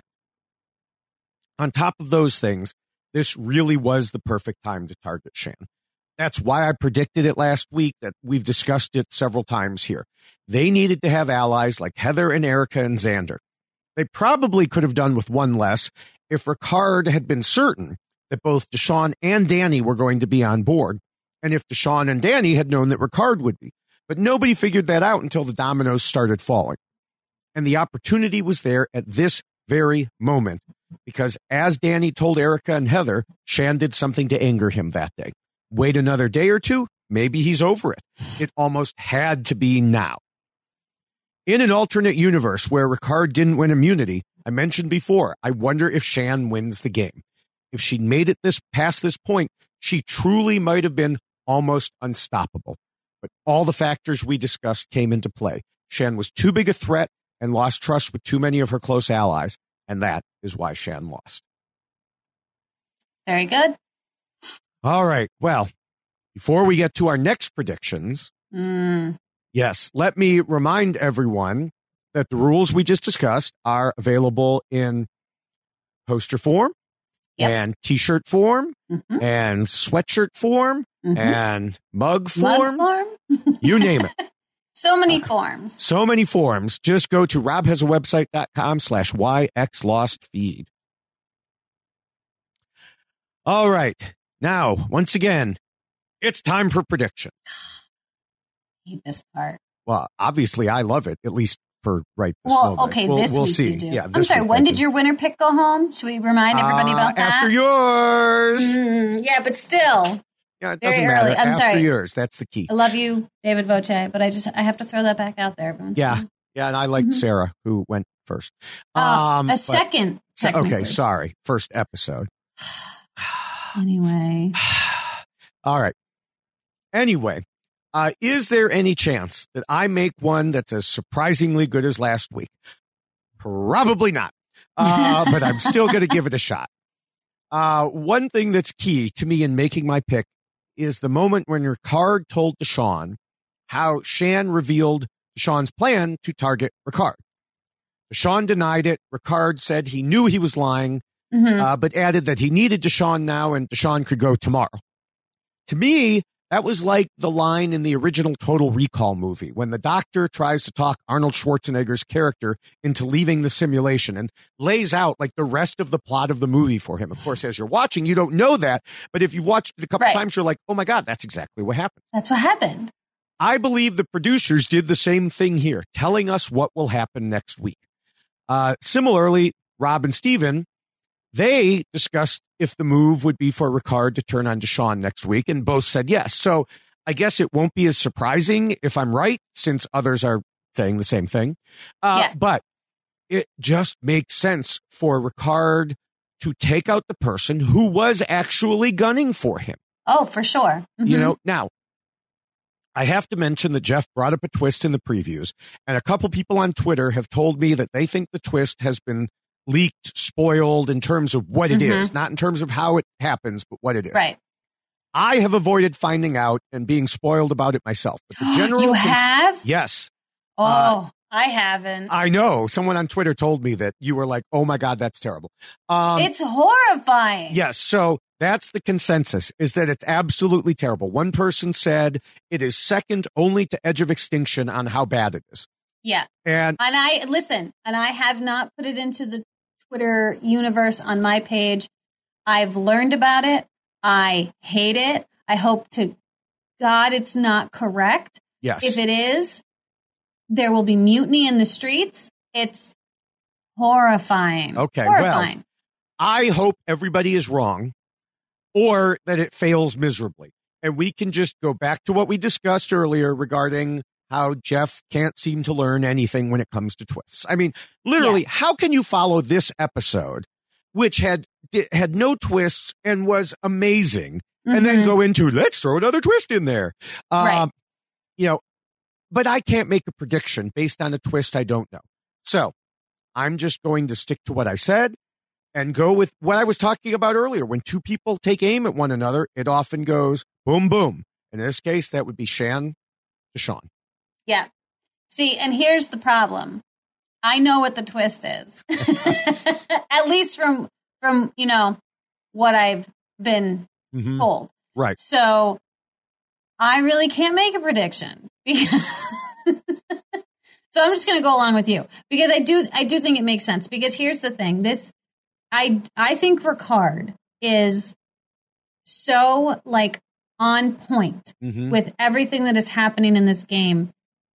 On top of those things, this really was the perfect time to target Shan. That's why I predicted it last week, that we've discussed it several times here. They needed to have allies like Heather and Erica and Xander. They probably could have done with one less if Ricard had been certain that both Deshawn and Danny were going to be on board, and if Deshawn and Danny had known that Ricard would be. But nobody figured that out until the dominoes started falling. And the opportunity was there at this very moment, because as Danny told Erica and Heather, Shan did something to anger him that day. Wait another day or two, maybe he's over it. It almost had to be now. In an alternate universe where Ricard didn't win immunity, I mentioned before, I wonder if Shan wins the game. If she'd made it this past this point, she truly might have been almost unstoppable. But all the factors we discussed came into play. Shan was too big a threat and lost trust with too many of her close allies, and that is why Shan lost. Very good. All right. Well, before we get to our next predictions, Mm. yes, let me remind everyone that the rules we just discussed are available in poster form, Yep. and t-shirt form, Mhm. and sweatshirt form, Mhm. and mug Mug form, form? you name it. So many forms. So many forms. Just go to robhasawebsite.com slash yxlostfeed. All right. Now, once again, it's time for prediction. I hate this part. Well, obviously, I love it, at least for right this Well, moment. okay, we'll, this we'll week see. you do. Yeah, I'm this sorry, week when I did do. your winner pick go home? Should we remind everybody Uh, about that? After yours. Mm, yeah, but still. Yeah, it Very doesn't early. matter. I'm After sorry. yours. That's the key. I love you, David Voce, but I just I have to throw that back out there. Everyone's Yeah. saying. Yeah, and I liked Mhm. Sarah, who went first. Uh, Um, a but- second. so- okay, technically. sorry. First episode. Anyway. All right. Anyway, uh, is there any chance that I make one that's as surprisingly good as last week? Probably not. Uh, but I'm still going to give it a shot. Uh, one thing that's key to me in making my pick is the moment when Ricard told Deshawn how Shan revealed Deshawn's plan to target Ricard. Deshawn denied it. Ricard said he knew he was lying, Mhm. uh, but added that he needed Deshawn now and Deshawn could go tomorrow. To me, that was like the line in the original Total Recall movie when the doctor tries to talk Arnold Schwarzenegger's character into leaving the simulation and lays out like the rest of the plot of the movie for him. Of course, as you're watching, you don't know that, but if you watched it a couple Right. times, you're like, oh my God, that's exactly what happened. That's what happened. I believe the producers did the same thing here, telling us what will happen next week. Uh, similarly, Rob and Steven, they discussed if the move would be for Ricard to turn on Deshaun next week, and both said yes. So I guess it won't be as surprising if I'm right, since others are saying the same thing. Uh, Yeah. But it just makes sense for Ricard to take out the person who was actually gunning for him. Oh, for sure. Mhm. You know, now, I have to mention that Jeff brought up a twist in the previews, and a couple people on Twitter have told me that they think the twist has been leaked, spoiled in terms of what it Mhm. is, not in terms of how it happens, but what it is. Right. I have avoided finding out and being spoiled about it myself. But the general You cons- have? Yes. Oh, Uh, I haven't. I know. Someone on Twitter told me that you were like, oh my God, that's terrible. Um, It's horrifying. Yes. So that's the consensus, is that it's absolutely terrible. One person said it is second only to Edge of Extinction on how bad it is. Yeah. And And I, listen, and I have not put it into the Twitter universe on my page. I've learned about it. I hate it. I hope to God it's not correct. yes, If it is, there will be mutiny in the streets. It's horrifying. Okay, well, Horrifying. I hope everybody is wrong or that it fails miserably. And we can just go back to what we discussed earlier regarding how Jeff can't seem to learn anything when it comes to twists. I mean, literally, Yeah. how can you follow this episode, which had had no twists and was amazing, and then Mhm. go into, let's throw another twist in there? Um, Right. You know, but I can't make a prediction based on a twist I don't know. So I'm just going to stick to what I said and go with what I was talking about earlier. When two people take aim at one another, it often goes boom, boom. In this case, that would be Shan to Sean. Yeah. See, and here's the problem. I know what the twist is. At least from from, you know, what I've been Mhm. told. Right. So I really can't make a prediction. Because so I'm just going to go along with you because I do I do think it makes sense because here's the thing. This I I think Ricard is so like on point Mhm. with everything that is happening in this game.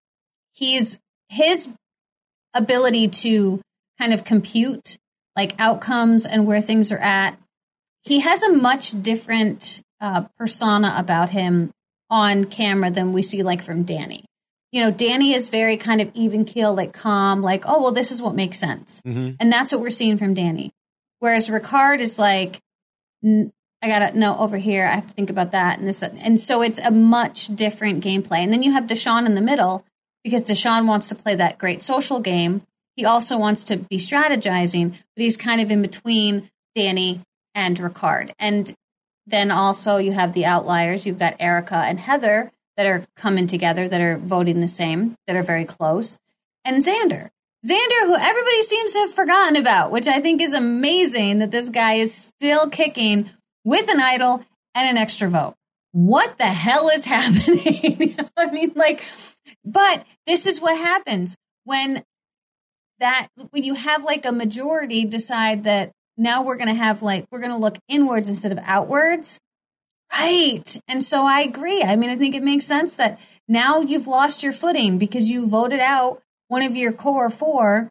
He's his ability to kind of compute like outcomes and where things are at. He has a much different uh, persona about him on camera than we see like from Danny. You know, Danny is very kind of even keel, like calm, like, oh, well, this is what makes sense. Mhm. And that's what we're seeing from Danny. Whereas Ricard is like, n- I gotta no over here. I have to think about that and this, and so it's a much different gameplay. And then you have Deshaun in the middle because Deshaun wants to play that great social game. He also wants to be strategizing, but he's kind of in between Danny and Ricard. And then also you have the outliers. You've got Erica and Heather that are coming together, that are voting the same, that are very close, and Xander. Xander, who everybody seems to have forgotten about, which I think is amazing that this guy is still kicking with an idol and an extra vote. What the hell is happening? I mean, like, but this is what happens when that, when you have like a majority decide that now we're going to have like, we're going to look inwards instead of outwards. Right. And so I agree. I mean, I think it makes sense that now you've lost your footing because you voted out one of your core four.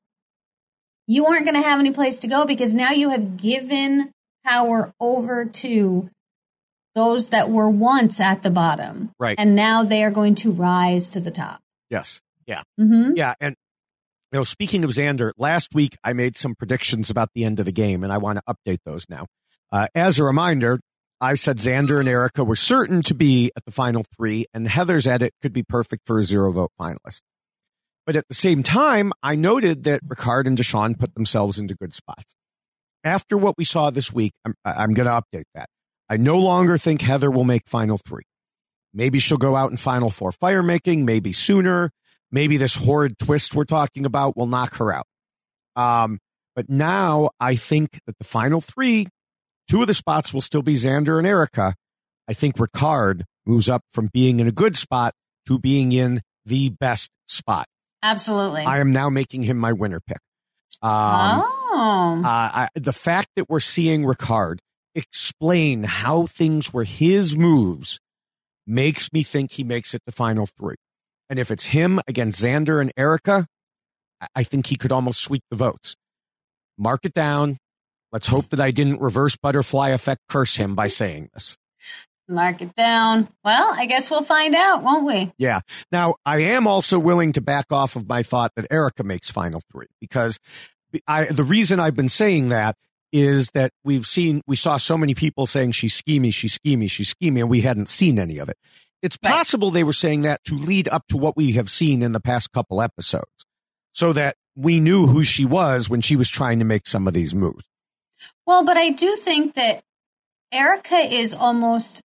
You aren't going to have any place to go because now you have given power over to those that were once at the bottom. Right. And now they are going to rise to the top. Yes. Yeah. Mm-hmm. Yeah. And, you know, speaking of Xander, last week I made some predictions about the end of the game, and I want to update those now. Uh, as a reminder, I said Xander and Erica were certain to be at the final three, and Heather's edit could be perfect for a zero vote finalist. But at the same time, I noted that Ricard and Deshaun put themselves into good spots. After what we saw this week, I'm, I'm going to update that. I no longer think Heather will make final three. Maybe she'll go out in final four fire making, maybe sooner. Maybe this horrid twist we're talking about will knock her out. Um, but now I think that the final three, two of the spots will still be Xander and Erica. I think Ricard moves up from being in a good spot to being in the best spot. Absolutely. I am now making him my winner pick. Um, oh. uh, I, the fact that we're seeing Ricard explain how things were his moves makes me think he makes it to final three. And if it's him against Xander and Erica, I think he could almost sweep the votes. Mark it down. Let's hope that I didn't reverse butterfly effect curse him by saying this. Mark it down. Well, I guess we'll find out, won't we? Yeah. Now, I am also willing to back off of my thought that Erica makes final three, because I, the reason I've been saying that is that we've seen, we saw so many people saying she's schemy, she's schemy, she's schemy, and we hadn't seen any of it. It's possible right. They were saying that to lead up to what we have seen in the past couple episodes, so that we knew who she was when she was trying to make some of these moves. Well, but I do think that Erica is almost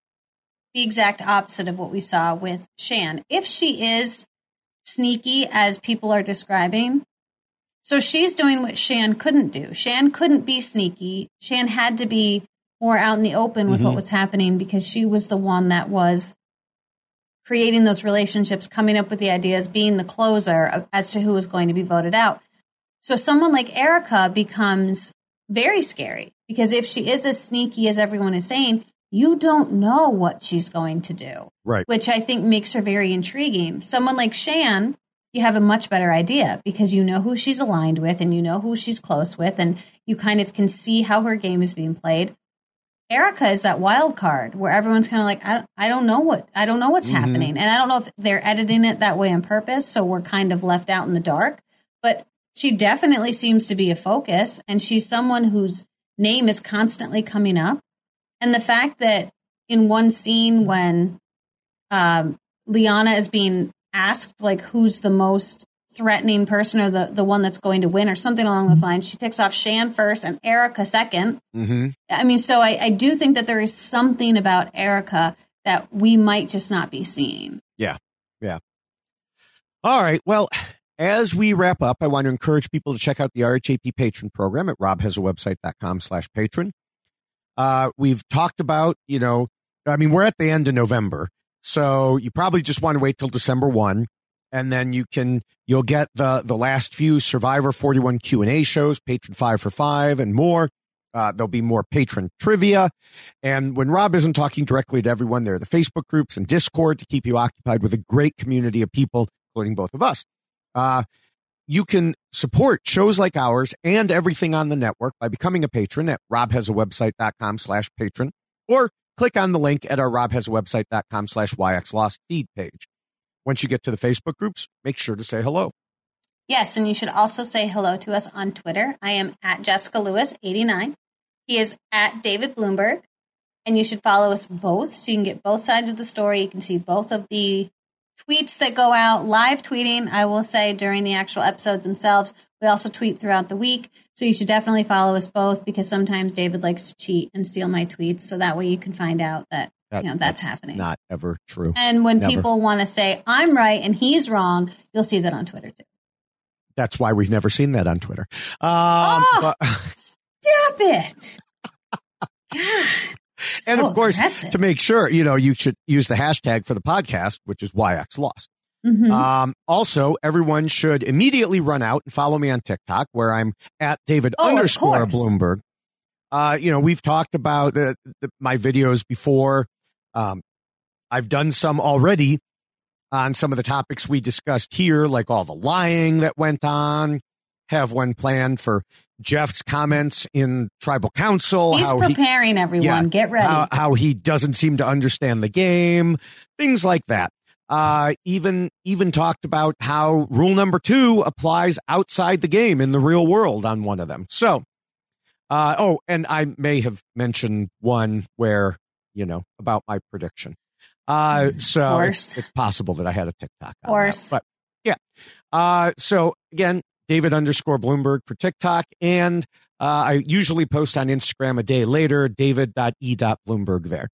the exact opposite of what we saw with Shan. If she is sneaky, as people are describing, so she's doing what Shan couldn't do. Shan couldn't be sneaky. Shan had to be more out in the open with mm-hmm. what was happening, because she was the one that was creating those relationships, coming up with the ideas, being the closer of, as to who was going to be voted out. So someone like Erica becomes very scary, because if she is as sneaky as everyone is saying, you don't know what she's going to do. Right. Which I think makes her very intriguing. Someone like Shan, you have a much better idea, because you know who she's aligned with and you know who she's close with, and you kind of can see how her game is being played. Erica is that wild card where everyone's kind of like, I, I don't know what, I don't know what's mm-hmm. happening. And I don't know if they're editing it that way on purpose, so we're kind of left out in the dark. But she definitely seems to be a focus, and she's someone whose name is constantly coming up. And the fact that in one scene when um, Liana is being asked, like, who's the most threatening person, or the, the one that's going to win, or something along those lines, she takes off Shan first and Erica second. Mm-hmm. I mean, so I, I do think that there is something about Erica that we might just not be seeing. Yeah, yeah. All right, well, as we wrap up, I want to encourage people to check out the R H A P patron program at robhasawebsite.com slash patron. Uh, we've talked about, you know, I mean, we're at the end of November, so you probably just want to wait till December first, and then you can, you'll get the, the last few Survivor forty-one Q and A shows, Patron five for five, and more. Uh, there'll be more patron trivia. And when Rob isn't talking directly to everyone, there are the Facebook groups and Discord to keep you occupied with a great community of people, including both of us. Uh, You can support shows like ours and everything on the network by becoming a patron at robhasawebsite.com slash patron, or click on the link at our robhasawebsite.com slash yxlost feed page. Once you get to the Facebook groups, make sure to say hello. Yes, and you should also say hello to us on Twitter. I am at Jessica Lewis eighty-nine. He is at David Bloomberg. And you should follow us both so you can get both sides of the story. You can see both of the tweets that go out, live tweeting, I will say, during the actual episodes themselves. We also tweet throughout the week, so you should definitely follow us both, because sometimes David likes to cheat and steal my tweets, so that way you can find out that, that you know that's, that's happening. Not ever true. And when never. People want to say I'm right and he's wrong, you'll see that on Twitter too. That's why we've never seen that on Twitter. Um, oh, but- stop it! God. So and of course, aggressive. To make sure, you know, you should use the hashtag for the podcast, which is Y X Lost. Mm-hmm. Um, also, everyone should immediately run out and follow me on TikTok, where I'm at David oh, underscore Bloomberg. Uh, you know, we've talked about the, the, my videos before. Um, I've done some already on some of the topics we discussed here, like all the lying that went on. Have one planned for Jeff's comments in tribal council. He's how preparing he, everyone. yeah, Get ready. How, how he doesn't seem to understand the game, things like that. Uh, even even talked about how rule number two applies outside the game in the real world on one of them. So, uh, oh, and I may have mentioned one where, you know, about my prediction. Uh, so it's, it's possible that I had a TikTok on of course. that, but yeah. Uh, so again, David underscore Bloomberg for TikTok. And uh, I usually post on Instagram a day later, david dot e dot bloomberg there.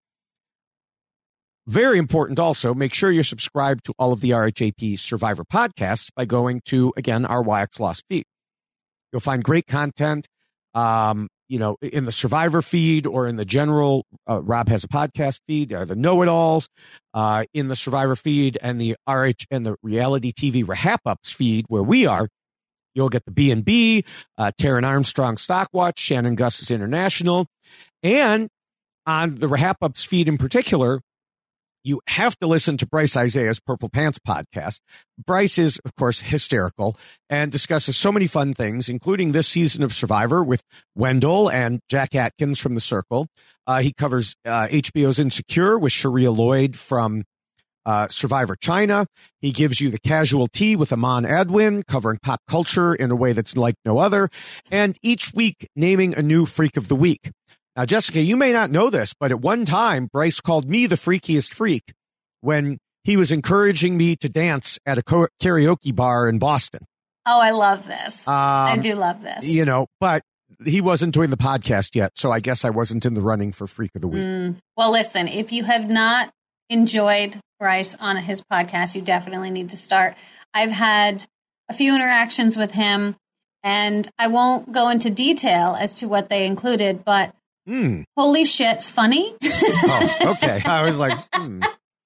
Very important also, make sure you're subscribed to all of the R H A P Survivor podcasts by going to, again, our Y X Lost feed. You'll find great content, um, you know, in the Survivor feed or in the general uh, Rob Has a Podcast feed, or the know-it-alls uh, in the Survivor feed, and the R H and the Reality T V Rahap-Ups feed where we are. You'll get the B and B, uh, Taryn Armstrong Stockwatch, Shannon Gus's International. And on the Rahap-Ups feed in particular, you have to listen to Bryce Isaiah's Purple Pants podcast. Bryce is, of course, hysterical and discusses so many fun things, including this season of Survivor with Wendell and Jack Atkins from The Circle. Uh, he covers uh, H B O's Insecure with Sharia Lloyd from uh, Survivor China. He gives you the casual tea with Aman Edwin, covering pop culture in a way that's like no other, and each week naming a new Freak of the Week. Now, Jessica, you may not know this, but at one time, Bryce called me the freakiest freak when he was encouraging me to dance at a karaoke bar in Boston. Oh, I love this. Um, I do love this. You know, but he wasn't doing the podcast yet, so I guess I wasn't in the running for Freak of the Week. Mm. Well, listen, if you have not enjoyed Bryce on his podcast, you definitely need to start. I've had a few interactions with him, and I won't go into detail as to what they included, but Mm. holy shit, funny. Oh, okay. I was like, hmm.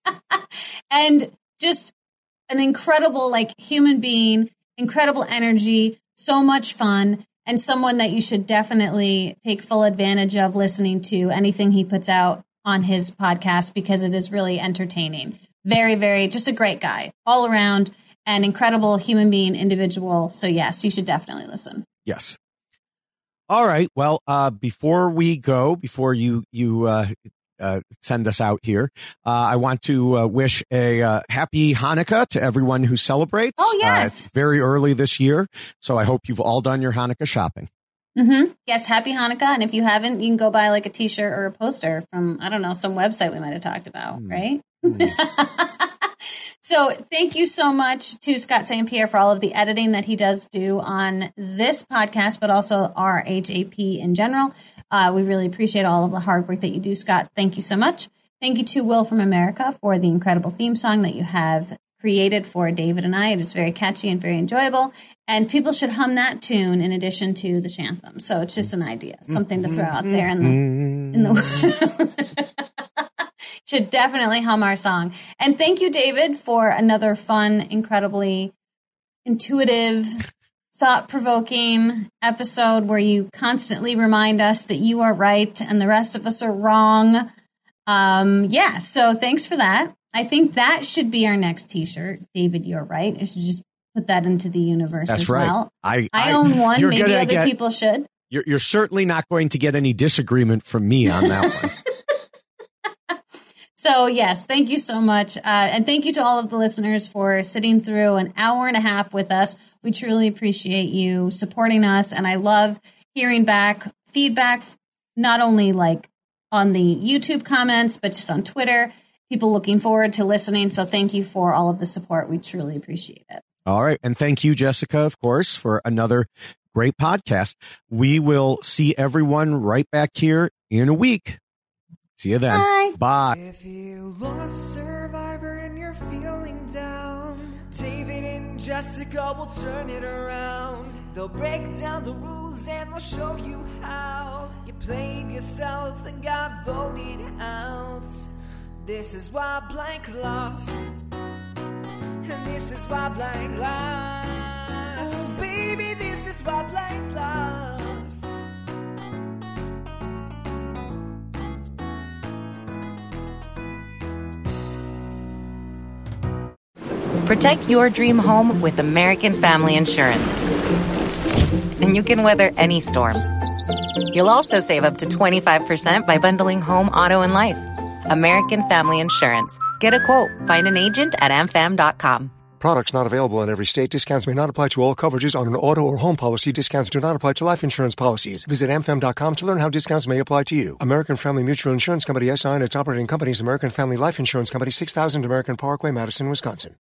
And just an incredible, like, human being, incredible energy, so much fun, and someone that you should definitely take full advantage of listening to anything he puts out on his podcast, because it is really entertaining. Very, very, just a great guy all around, an incredible human being, individual. So yes, you should definitely listen. Yes. All right. Well, uh, before we go, before you you uh, uh, send us out here, uh, I want to uh, wish a uh, happy Hanukkah to everyone who celebrates. Oh, yes. Uh, it's very early this year, so I hope you've all done your Hanukkah shopping. Mm-hmm. Yes, happy Hanukkah. And if you haven't, you can go buy like a T-shirt or a poster from, I don't know, some website we might have talked about, mm. right? Mm. So thank you so much to Scott Saint Pierre for all of the editing that he does do on this podcast, but also our H A P in general. Uh, we really appreciate all of the hard work that you do, Scott. Thank you so much. Thank you to Will from America for the incredible theme song that you have created for David and I. It is very catchy and very enjoyable, and people should hum that tune in addition to the Shantham. So it's just an idea, something to throw out there in the in the should definitely hum our song. And thank you, David, for another fun, incredibly intuitive, thought-provoking episode where you constantly remind us that you are right and the rest of us are wrong. Um, yeah, so thanks for that. I think that should be our next T-shirt. David, you're right. I should just put that into the universe That's as right. well. I, I I own one. You're Maybe other get, people should. You're, you're certainly not going to get any disagreement from me on that one. So, yes, thank you so much. Uh, and thank you to all of the listeners for sitting through an hour and a half with us. We truly appreciate you supporting us. And I love hearing back feedback, not only like on the YouTube comments, but just on Twitter. People looking forward to listening. So thank you for all of the support. We truly appreciate it. All right. And thank you, Jessica, of course, for another great podcast. We will see everyone right back here in a week. See you then. Bye. Bye. If you lost Survivor and you're feeling down, David and Jessica will turn it around. They'll break down the rules and they'll show you how you played yourself and got voted out. This is why blank lost, and this is why blank lost. Oh, baby, this is why blank lost. Protect your dream home with American Family Insurance. And you can weather any storm. You'll also save up to twenty-five percent by bundling home, auto, and life. American Family Insurance. Get a quote. Find an agent at am fam dot com. Products not available in every state. Discounts may not apply to all coverages on an auto or home policy. Discounts do not apply to life insurance policies. Visit am fam dot com to learn how discounts may apply to you. American Family Mutual Insurance Company, S I and its operating companies, American Family Life Insurance Company, six thousand American Parkway, Madison, Wisconsin.